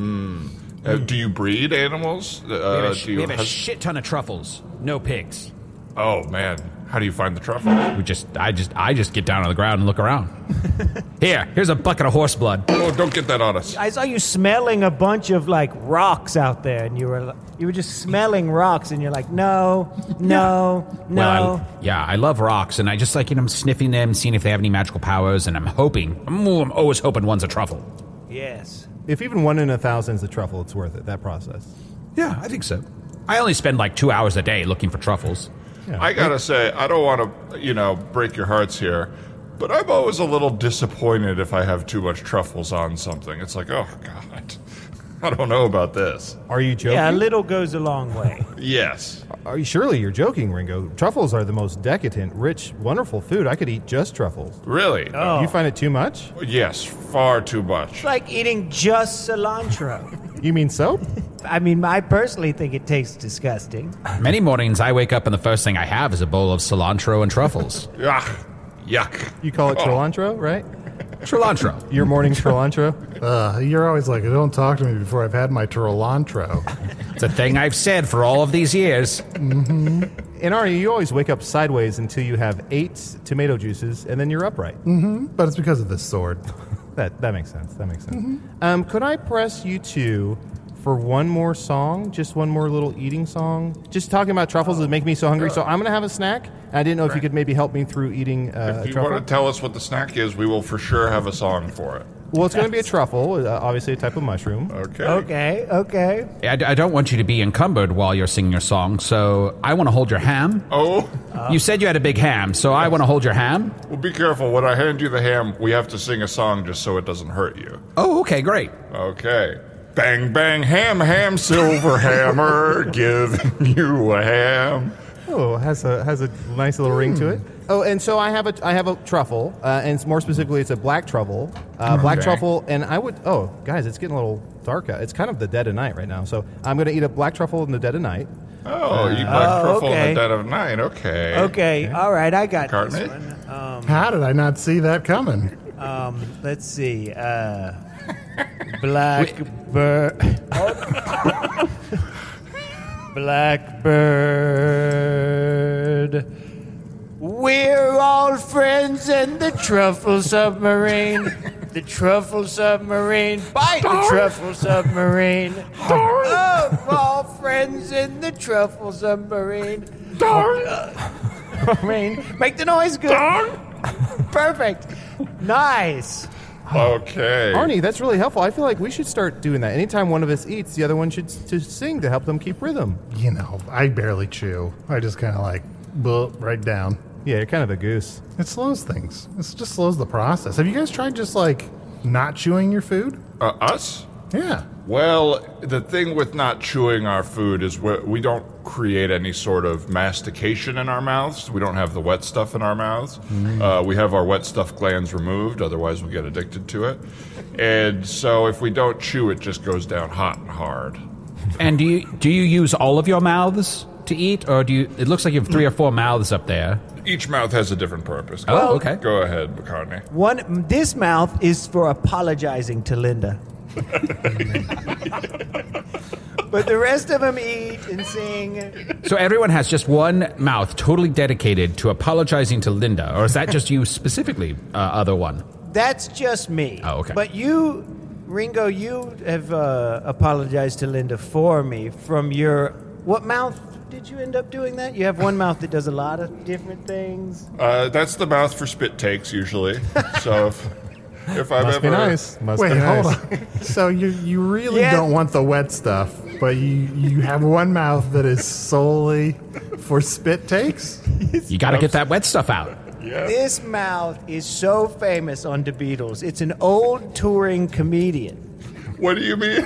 Uh, do you breed animals? Uh, We have, a, do you we have a has- shit ton of truffles. No pigs. Oh man, how do you find the truffle? We just, I just, I just get down on the ground and look around. Here, here's a bucket of horse blood. Oh, don't get that on us. I saw you smelling a bunch of like rocks out there, and you were you were just smelling rocks, and you're like, no, no, no. Well, I, yeah, I love rocks, and I just like, you know, sniffing them, seeing if they have any magical powers, and I'm hoping, I'm, I'm always hoping one's a truffle. Yes. If even one in a thousand is a truffle, it's worth it. That process. Yeah, I think so. I only spend like two hours a day looking for truffles. I gotta say, I don't want to, you know, break your hearts here, but I'm always a little disappointed if I have too much truffles on something. It's like, oh god, I don't know about this. Are you joking? Yeah, a little goes a long way. Yes. Are you, surely you're joking, Ringo. Truffles are the most decadent, rich, wonderful food. I could eat just truffles. Really? Oh. You find it too much? Yes, far too much. It's like eating just cilantro. You mean soap? I mean, I personally think it tastes disgusting. Many mornings I wake up and the first thing I have is a bowl of cilantro and truffles. Yuck. Yuck. You call it Oh. cilantro, right? Cilantro. Your morning cilantro? Uh, you're always like, don't talk to me before I've had my cilantro. It's a thing I've said for all of these years. And Ari, you always wake up sideways until you have eight tomato juices, and then you're upright. But it's because of this sword. That that makes sense. That makes sense. Um, could I press you two for one more song? Just one more little eating song? Just talking about truffles would make me so hungry. So I'm going to have a snack. I didn't know if you could maybe help me through eating uh, If a you truffle. want to tell us what the snack is, we will for sure have a song for it. Well, it's going to be a truffle, uh, obviously a type of mushroom. Okay. Okay, okay. I, I don't want you to be encumbered while you're singing your song, so I want to hold your ham. Oh, You said you had a big ham, so I want to hold your ham. well, be careful. When I hand you the ham, we have to sing a song just so it doesn't hurt you. Oh, okay, great. Okay. Bang, bang, ham, ham, silver hammer, giving you a ham. Oh, it has a has a nice little ring to it. Oh, and so I have a I have a truffle, uh, and more specifically, it's a black truffle, uh, black Okay. truffle. And I would oh, guys, it's getting a little dark out. It's kind of the dead of night right now. So I'm going to eat a black truffle in the dead of night. Oh, you like Oh, truffle in okay. the dead of night. Okay. Okay, all right, I got McCartney? this one. Um, How did I not see that coming? Um, let's see. Uh, Blackbird. Blackbird. We're all friends in the truffle submarine. The truffle submarine. Bite the truffle submarine. Oh, all friends in the truffle submarine. Submarine. Make the noise good. Perfect. Nice. Okay. Arnie, that's really helpful. I feel like we should start doing that. Anytime one of us eats, the other one should to sing to help them keep rhythm. You know, I barely chew. I just kind of like, bleh, right down. Yeah, you're kind of a goose. It slows things. It just slows the process. Have you guys tried just like not chewing your food? Uh, us? Yeah. Well, the thing with not chewing our food is we we don't create any sort of mastication in our mouths. We don't have the wet stuff in our mouths. Mm. Uh, we have our wet stuff glands removed, otherwise we get addicted to it. And so if we don't chew, it just goes down hot and hard. And do you do you use all of your mouths to eat, or do you? It looks like you have three or four mouths up there. Each mouth has a different purpose. Oh, okay. Go ahead, McCartney. One. This mouth is for apologizing to Linda. But the rest of them eat and sing. So everyone has just one mouth totally dedicated to apologizing to Linda, or is that just you specifically, uh, other one? That's just me. Oh, okay. But you, Ringo, you have uh, apologized to Linda for me from your... What mouth did you end up doing that? You have one mouth that does a lot of different things. Uh, that's the mouth for spit takes, usually. So if... If I've Must ever... be nice. Must Wait, be nice. hold on. So you you really Yeah. don't want the wet stuff, but you, you have one mouth that is solely for spit takes? You got to get that wet stuff out. Yeah. This mouth is so famous on the Beatles. It's an old touring comedian. What do you mean?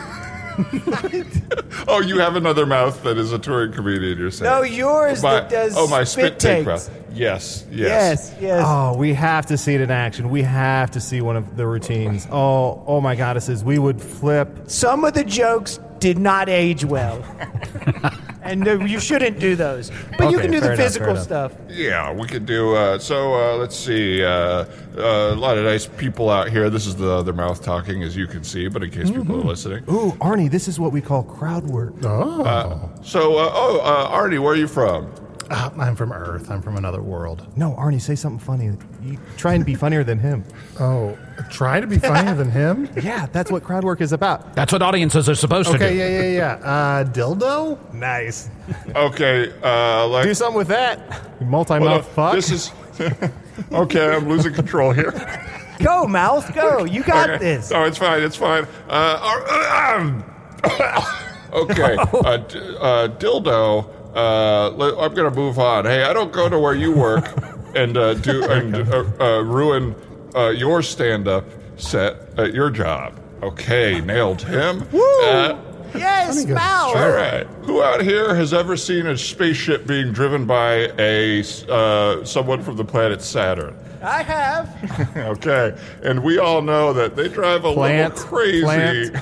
Oh, you have another mouth that is a touring comedian, you're saying? No, yours my, that does Oh, my spit spit take takes. mouth. Yes, yes. Yes, yes. Oh, we have to see it in action. We have to see one of the routines. Oh, oh my goddesses, we would flip. Some of the jokes did not age well. And uh, you shouldn't do those. But you Okay, can do the fair enough, physical fair enough. stuff. Yeah, we could do, uh, so, uh, let's see, uh, uh, a lot of nice people out here. This is the other mouth talking, as you can see, but in case people are listening. Ooh, Arnie, this is what we call crowd work. Oh. Uh, so, uh, oh, uh, Arnie, where are you from? Uh, I'm from Earth. I'm from another world. No, Arnie, say something funny. You try and be funnier than him. Oh, try to be funnier than him? Yeah, that's what crowd work is about. That's what audiences are supposed to Okay, do. yeah, yeah, yeah. Uh, dildo? Nice. Okay, uh, like... Do something with that. You multi-mouth Hold on. fuck. This is... Okay, I'm losing control here. Go, mouth, go. You got Okay. this. No, it's fine. It's fine. Uh, uh, um, okay. Uh, d- uh, dildo. Uh, le- I'm gonna move on. Hey, I don't go to where you work and uh, do and uh, uh, ruin uh, your stand-up set at your job. Okay, nailed him. Woo! Uh, Yes, mouth. all right. Who out here has ever seen a spaceship being driven by a uh, someone from the planet Saturn? I have. Okay, and we all know that they drive a Plant, little crazy. plant.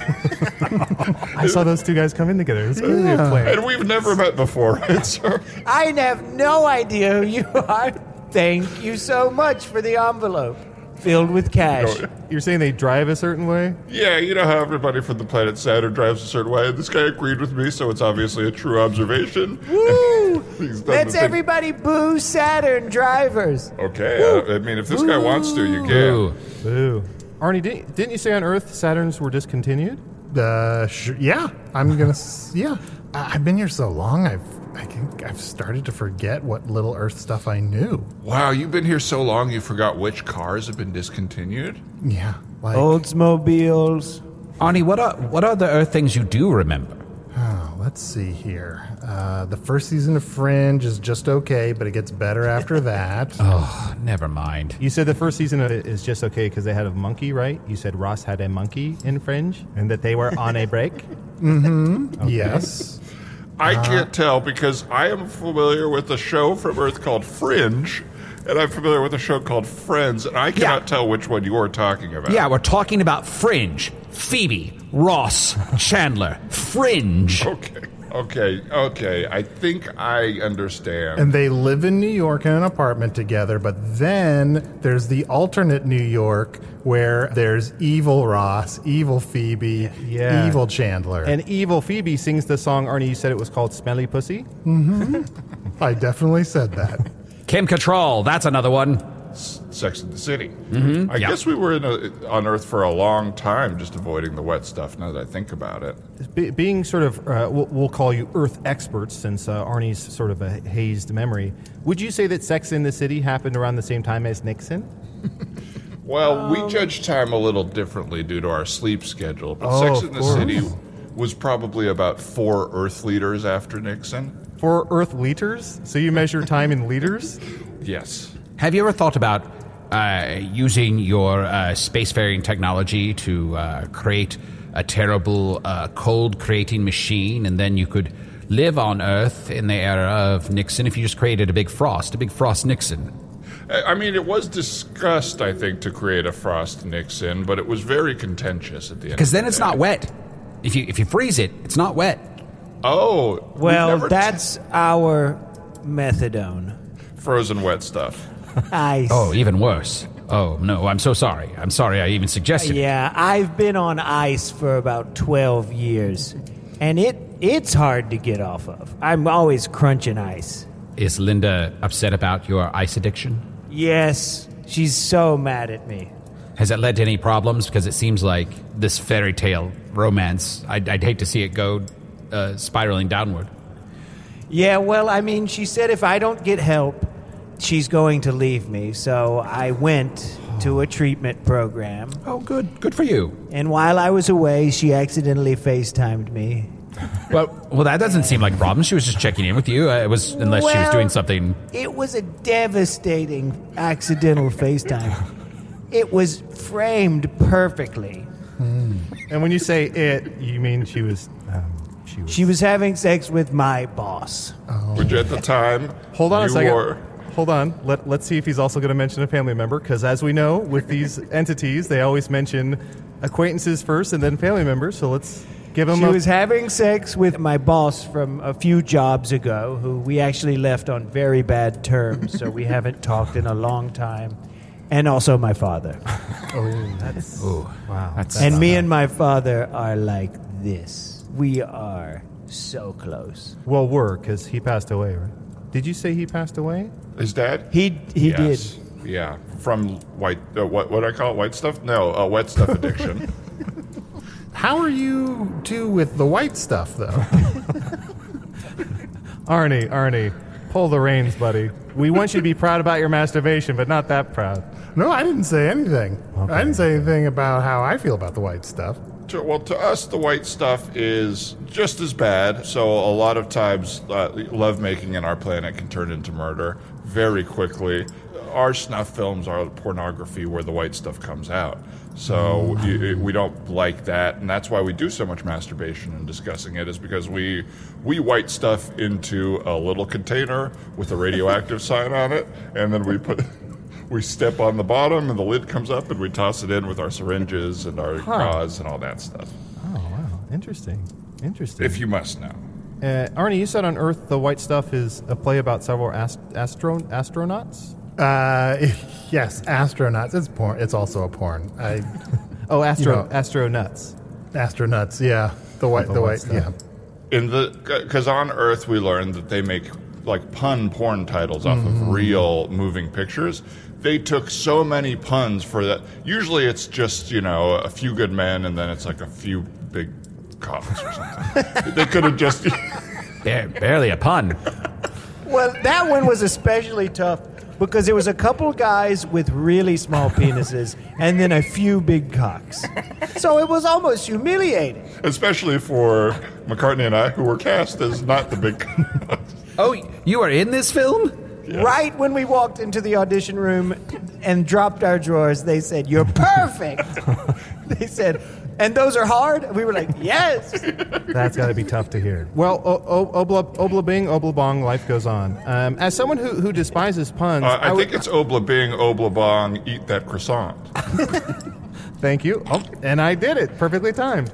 I saw those two guys come in together. It's clearly a plan. And we've never met before, right, sir? I have no idea who you are. Thank you so much for the envelope filled with cash. You're saying they drive a certain way? Yeah, you know how everybody from the planet Saturn drives a certain way. This guy agreed with me, so it's obviously a true observation. Woo! He's done Let's the thing. everybody boo Saturn drivers. Okay, uh, I mean, if this guy wants to, you can. Ooh. Boo. Arnie, didn't, didn't you say on Earth Saturns were discontinued? Uh, sh- yeah. I'm gonna... S- yeah. I- I've been here so long, I've... I think I've started to forget what little Earth stuff I knew. Wow, you've been here so long you forgot which cars have been discontinued? Yeah. Like... Oldsmobiles. Arnie, what are what are the Earth things you do remember? Oh, let's see here. Uh, the first season of Fringe is just okay, but it gets better after that. Oh, never mind. You said the first season of it is just okay because they had a monkey, right? You said Ross had a monkey in Fringe and that they were on a break? Mm-hmm. Okay. Yes. I can't tell because I am familiar with a show from Earth called Fringe, and I'm familiar with a show called Friends, and I cannot yeah. tell which one you are talking about. Yeah, we're talking about Fringe. Phoebe, Ross, Chandler. Fringe. Okay. Okay, okay, I think I understand. And they live in New York in an apartment together, but then there's the alternate New York where there's evil Ross, evil Phoebe, Yeah. evil Chandler. And evil Phoebe sings the song, Arnie, you said it was called Smelly Pussy? Mm-hmm. I definitely said that. Kim Cattrall, that's another one. Sex in the City. Mm-hmm. I Yep. guess we were in a, on Earth for a long time just avoiding the wet stuff now that I think about it. Be, being sort of, uh, we'll, we'll call you Earth experts since uh, Arnie's sort of a hazed memory. Would you say that Sex in the City happened around the same time as Nixon? Well, Um, we judge time a little differently due to our sleep schedule, but Oh, Sex of in the course. City was probably about four Earth liters after Nixon. For Earth liters? So you measure time in liters? Yes. Have you ever thought about uh, using your uh, spacefaring technology to uh, create a terrible uh, cold-creating machine, and then you could live on Earth in the era of Nixon if you just created a big frost, a big frost Nixon? I I mean, it was discussed, I think, to create a Frost Nixon, but it was very contentious at the end. Because then of it's the day. not wet. If you if you freeze it, it's not wet. Oh, we've Well, never t- that's our methadone. frozen wet stuff. Ice. Oh, even worse. Oh no, I'm so sorry. I'm sorry I even suggested it. Yeah, I've been on ice for about twelve years, and it it's hard to get off of. I'm always crunching ice. Is Linda upset about your ice addiction? Yes, she's so mad at me. Has it led to any problems? Because it seems like this fairy tale romance, I'd, I'd hate to see it go uh, spiraling downward. Yeah, well, I mean, she said if I don't get help, she's going to leave me. So I went to a treatment program. Oh, good. Good for you. And while I was away, she accidentally FaceTimed me. Well, well, that doesn't seem like a problem. She was just checking in with you. Uh, it was unless she was Well, doing something. It was a devastating accidental FaceTime. It was framed perfectly. And when you say it, you mean she was... Um, she was... She was having sex with my boss. Which at the time, Hold on a you second. were- Hold on. Let, let's see if he's also going to mention a family member, because as we know, with these entities, they always mention acquaintances first and then family members. So let's give him She a... was having sex with my boss from a few jobs ago, who we actually left on very bad terms, so we haven't talked in a long time. And also my father. Oh, that's... Oh, wow. that's- And me and my father are like this. We are so close. Well, were, because he passed away, right? Did you say he passed away? His dad? He he Yes. did. Yeah, from white. Uh, what what do I call it? White stuff? No, uh, wet stuff addiction. How are you two with the white stuff, though? Arnie, Arnie, pull the reins, buddy. We want you to be proud about your masturbation, but not that proud. No, I didn't say anything. Okay. I didn't say anything about how I feel about the white stuff. To- well, to us, the white stuff is just as bad. So a lot of times, uh, lovemaking in our planet can turn into murder very quickly. Our snuff films are pornography where the white stuff comes out. So you, we don't like that, and that's why we do so much masturbation and discussing it, is because we we white stuff into a little container with a radioactive sign on it, and then we put we step on the bottom, and the lid comes up, and we toss it in with our syringes and our gauze and all that stuff. Oh, wow. Interesting. Interesting. If you must know. Uh, Arnie, you said on Earth the white stuff is a play about several ast- astro- astronauts? Uh, yes, astronauts. It's porn. It's also a porn. I, Oh, astro You know. astronauts. astronauts. Yeah, the white. The The, white white. stuff. Yeah. In the because on Earth we learned that they make like pun porn titles off of real moving pictures. They took so many puns for that. Usually it's just, you know, a few good men and then it's like a few big cocks or something. They could have just Bare, barely a pun. Well, that one was especially tough because it was a couple guys with really small penises and then a few big cocks. So it was almost humiliating. especially for McCartney and I, who were cast as not the big cocks. Oh, you are in this film? Right when we walked into the audition room and dropped our drawers, they said, "You're perfect." They said, "And those are hard?" And we were like, "Yes." That's got to be tough to hear. Well, o- o- obla, obla bing, obla bong, life goes on. Um, as someone who, who despises puns, Uh, I, would- think it's Obla Bing, Obla Bong, eat that croissant. Thank you. Oh, and I did it. Perfectly timed.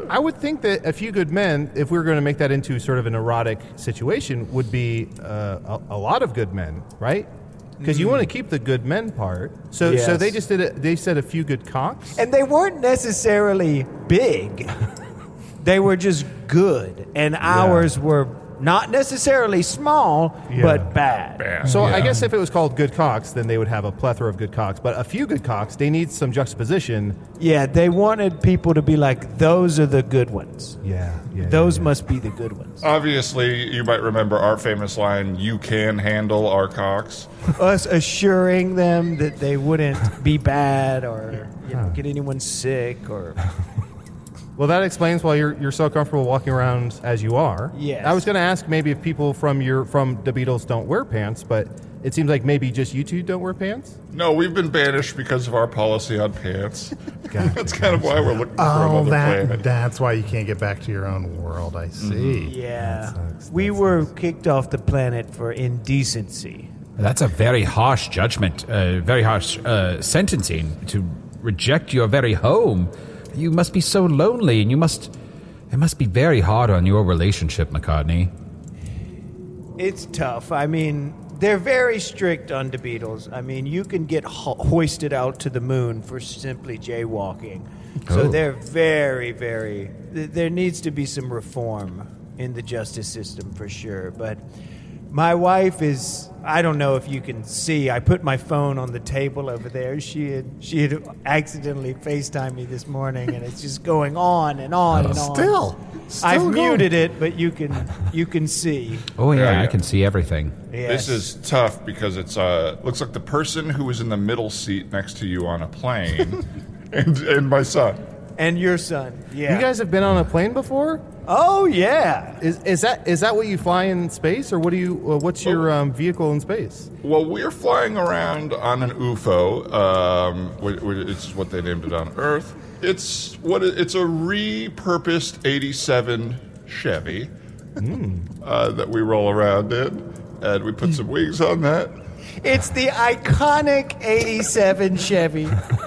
I would think that A Few Good Men, if we were going to make that into sort of an erotic situation, would be uh, a, a lot of good men, right? Because mm. you want to keep the good men part. So, yes. so they just did it. They said a few good cocks, and they weren't necessarily big. They were just good, and ours yeah. were not necessarily small, yeah. but bad. bad. So yeah. I guess if it was called good cocks, then they would have a plethora of good cocks. But A Few Good Cocks, they need some juxtaposition. Yeah, they wanted people to be like, those are the good ones. Yeah, yeah. Those yeah, yeah. must be the good ones. Obviously, you might remember our famous line, "You can handle our cocks." Us assuring them that they wouldn't be bad or you know, get anyone sick or... Well, that explains why you're you're so comfortable walking around as you are. Yes. I was going to ask maybe if people from your from the Beatles don't wear pants, but it seems like maybe just you two don't wear pants. No, we've been banished because of our policy on pants. Gotcha. That's kind of why we're looking for Oh, another that, planet. that's why you can't get back to your own world. I see. Mm-hmm. Yeah. That sucks. That we sucks. were kicked off the planet for indecency. That's a very harsh judgment, uh, very harsh uh, sentencing to reject your very home. You must be so lonely, and you must... It must be very hard on your relationship, McCartney. It's tough. I mean, they're very strict on the Beatles. I mean, you can get ho- hoisted out to the moon for simply jaywalking. So Oh. they're very, very... Th- there needs to be some reform in the justice system for sure. But my wife is... I don't know if you can see. I put my phone on the table over there. She had she had accidentally FaceTimed me this morning, and it's just going on and on and on. Still, still I've going. muted it, but you can you can see. Oh, yeah, Yeah, yeah. I can see everything. Yes. This is tough because it's uh looks like the person who was in the middle seat next to you on a plane, and and my son. And your son. Yeah. You guys have been on a plane before? Oh yeah. Is is that is that what you fly in space, or what do you? Uh, what's your um, vehicle in space? Well, we're flying around on an U F O. Um, which, which is what they named it on Earth. It's what it- it's a repurposed eighty-seven Chevy Mm. uh, that we roll around in, and we put some wings on that. It's the iconic eighty-seven Chevy.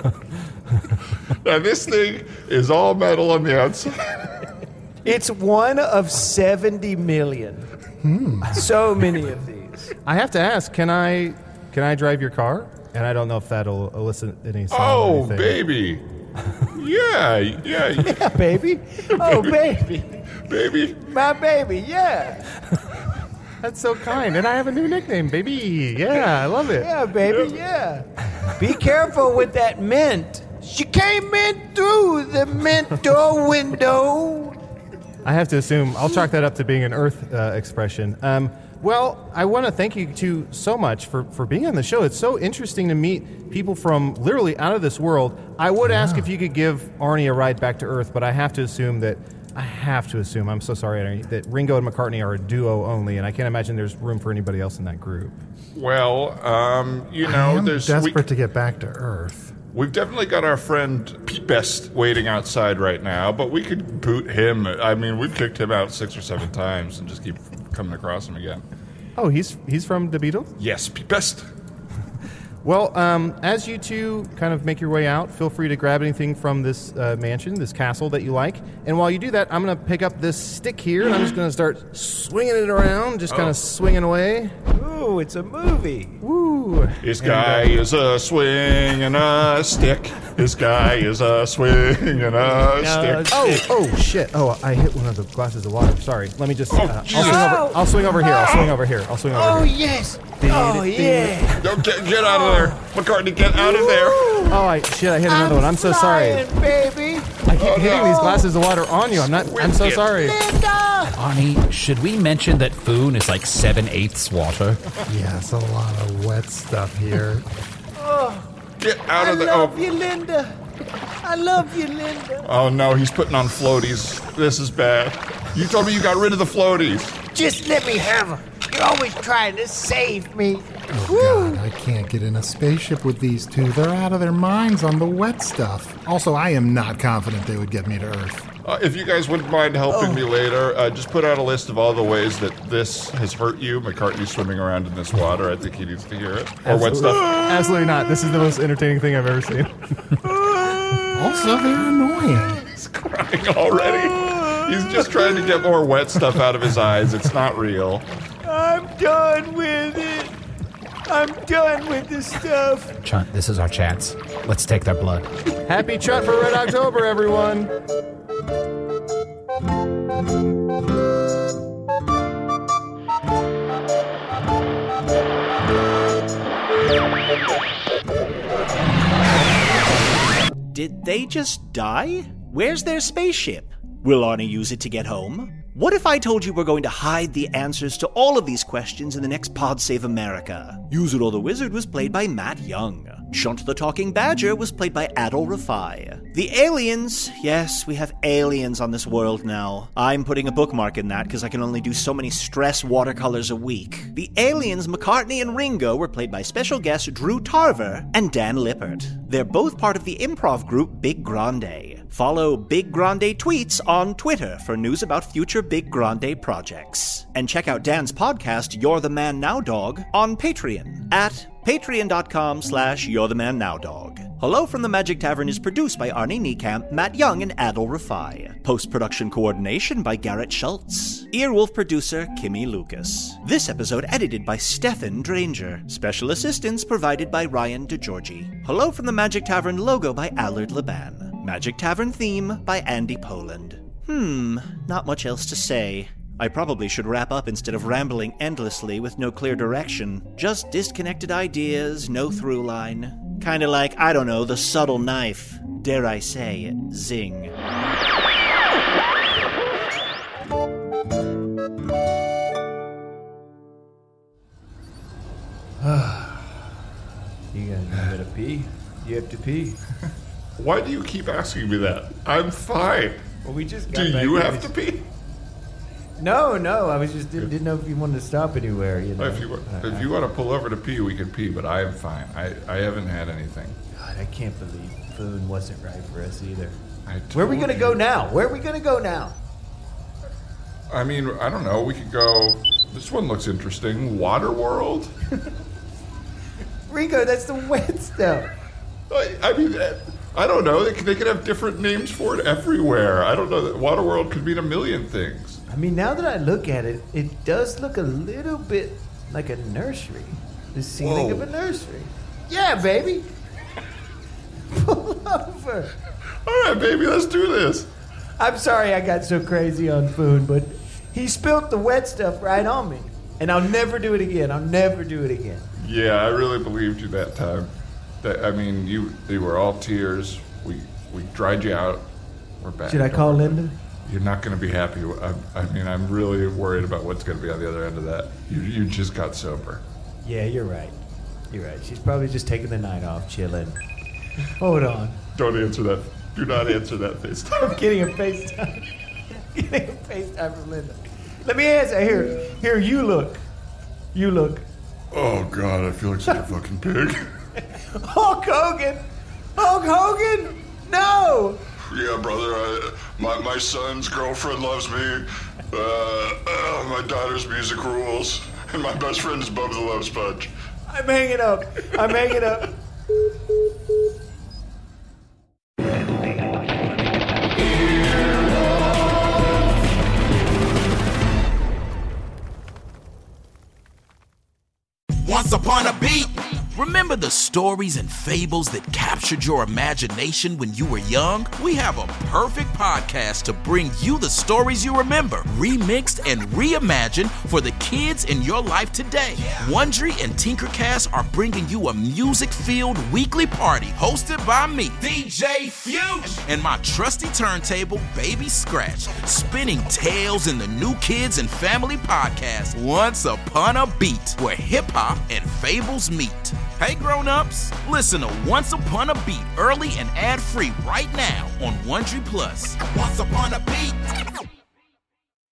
Now this thing is all metal on the outside. It's one of seventy million. Hmm. So many of these. I have to ask, can I can I drive your car? And I don't know if that'll elicit any sound or Oh, anything. baby. Yeah, yeah, Yeah, baby. Oh, baby. baby. My baby, yeah. That's so kind. And I have a new nickname, baby. Yeah, I love it. Yeah, baby, yeah. Be careful with that mint. She came in through the mint door window. I have to assume I'll chalk that up to being an Earth uh, expression. Um, well, I want to thank you two so much for, for being on the show. It's so interesting to meet people from literally out of this world. I would yeah. ask if you could give Arnie a ride back to Earth, but I have to assume that I have to assume, I'm so sorry, Arnie, that Ringo and McCartney are a duo only, and I can't imagine there's room for anybody else in that group. Well, um, you know, I am there's desperate we, to get back to Earth. We've definitely got our friend Pete Best waiting outside right now, but we could boot him. I mean, we've kicked him out six or seven times and just keep coming across him again. Oh, he's he's from the Beatles? Yes, Pete Best. Well, um, as you two kind of make your way out, feel free to grab anything from this uh, mansion, this castle that you like. And while you do that, I'm going to pick up this stick here, and I'm just going to start swinging it around, just kind Oh. of swinging away. Ooh, it's a movie. Woo! This guy is a swinging a stick. This guy is a swinging a stick. Oh, oh, shit. Oh, I hit one of the glasses of water. Sorry. Let me just... Oh, Uh, I'll, Jesus. swing over, I'll swing over here. I'll swing over here. I'll swing over Oh, here. yes. Oh, yeah. No, get, get out of there. McCartney, get out of there. Oh, I, shit, I hit another one. I'm so sorry. Flying, baby. I keep Oh, hitting no. these glasses of water on you. I'm not... I'm so Wicked. sorry. Linda. Arnie, should we mention that Foon is like seven-eighths water? Yeah, it's a lot of wet stuff here. Get out I of there. love Oh. you, Linda. I love you, Linda. oh, no, he's putting on floaties. This is bad. You told me you got rid of the floaties. Just let me have her. You're always trying to save me. Oh, God, I can't get in a spaceship with these two. They're out of their minds on the wet stuff. Also, I am not confident they would get me to Earth. Uh, if you guys wouldn't mind helping me later, uh, just put out a list of all the ways that this has hurt you. McCartney's swimming around in this water. I think he needs to hear it. Or wet Absolutely- stuff. Absolutely not. This is the most entertaining thing I've ever seen. Also, they're annoying. He's crying already. He's just trying to get more wet stuff out of his eyes. It's not real. I'm done with it. I'm done with this stuff. Chunt, this is our chance. Let's take their blood. Happy Chunt for Red October, everyone. Did they just die? Where's their spaceship? Will Arnie use it to get home? What if I told you we're going to hide the answers to all of these questions in the next Pod Save America? Use It or the Wizard was played by Matt Young. Chunt the Talking Badger was played by Adol Rafai. The aliens, yes, we have aliens on this world now. I'm putting a bookmark in that because I can only do so many stress watercolors a week. The aliens, McCartney and Ringo, were played by special guests Drew Tarver and Dan Lippert. They're both part of the improv group Big Grande. Follow Big Grande Tweets on Twitter for news about future Big Grande projects. And check out Dan's podcast, You're the Man Now Dog, on Patreon at patreon.com slash You're the Man Now Dog. Hello from the Magic Tavern is produced by Arnie Niekamp, Matt Young, and Adol Rafai. Post-production coordination by Garrett Schultz. Earwolf producer Kimmy Lucas. This episode edited by Stefan Dranger. Special assistance provided by Ryan DeGiorgi. Hello from the Magic Tavern logo by Allard Laban. Magic Tavern theme by Andy Poland. Hmm, not much else to say. I probably should wrap up instead of rambling endlessly with no clear direction. Just disconnected ideas, no through line. Kinda like, I don't know, the subtle knife. Dare I say, zing. You gotta gotta pee? You have to pee? Why do you keep asking me that? I'm fine. Well, we just got Do back you in have this- to pee? No, no. I was just didn't, didn't know if you wanted to stop anywhere. You know. If you, if you want to pull over to pee, we can pee, but I am fine. I, I haven't had anything. God, I can't believe food wasn't right for us either. I Where are we told gonna you. go now? Where are we gonna go now? I mean, I don't know. We could go. This one looks interesting. Waterworld? Rico, that's the wet stuff. I, I mean, eh, I don't know. They could, they could have different names for it everywhere. I don't know. That Waterworld could mean a million things. I mean, now that I look at it, it does look a little bit like a nursery. The ceiling Whoa. of a nursery. Yeah, baby. Pull over. All right, baby, let's do this. I'm sorry I got so crazy on food, but he spilled the wet stuff right on me. And I'll never do it again. I'll never do it again. Yeah, I really believed you that time. That I mean, you you were all tears. We we dried you out. We're back. Should I call Linda? You're not going to be happy. I, I mean, I'm really worried about what's going to be on the other end of that. You you just got sober. Yeah, you're right. You're right. She's probably just taking the night off, chilling. Hold on. Don't answer that. Do not answer that FaceTime. I'm getting a FaceTime. I'm getting a FaceTime from Linda. Let me answer. Here, here. You look. You look. Oh God, I feel like such a fucking pig. Hulk Hogan. Hulk Hogan. No. Yeah, brother. I, my my son's girlfriend loves me. Uh, uh, my daughter's music rules, and my best friend is Bubba the Love Sponge. I'm hanging up. I'm hanging up. Once upon a beat. Remember the stories and fables that captured your imagination when you were young? We have a perfect podcast to bring you the stories you remember, remixed and reimagined for the kids in your life today. Wondery and Tinkercast are bringing you a music-filled weekly party hosted by me, D J Fuge, and my trusty turntable, Baby Scratch, spinning tales in the new kids and family podcast, Once Upon a Beat, where hip-hop and fables meet. Hey grown-ups, listen to Once Upon a Beat early and ad-free right now on Wondery Plus. Once Upon a Beat.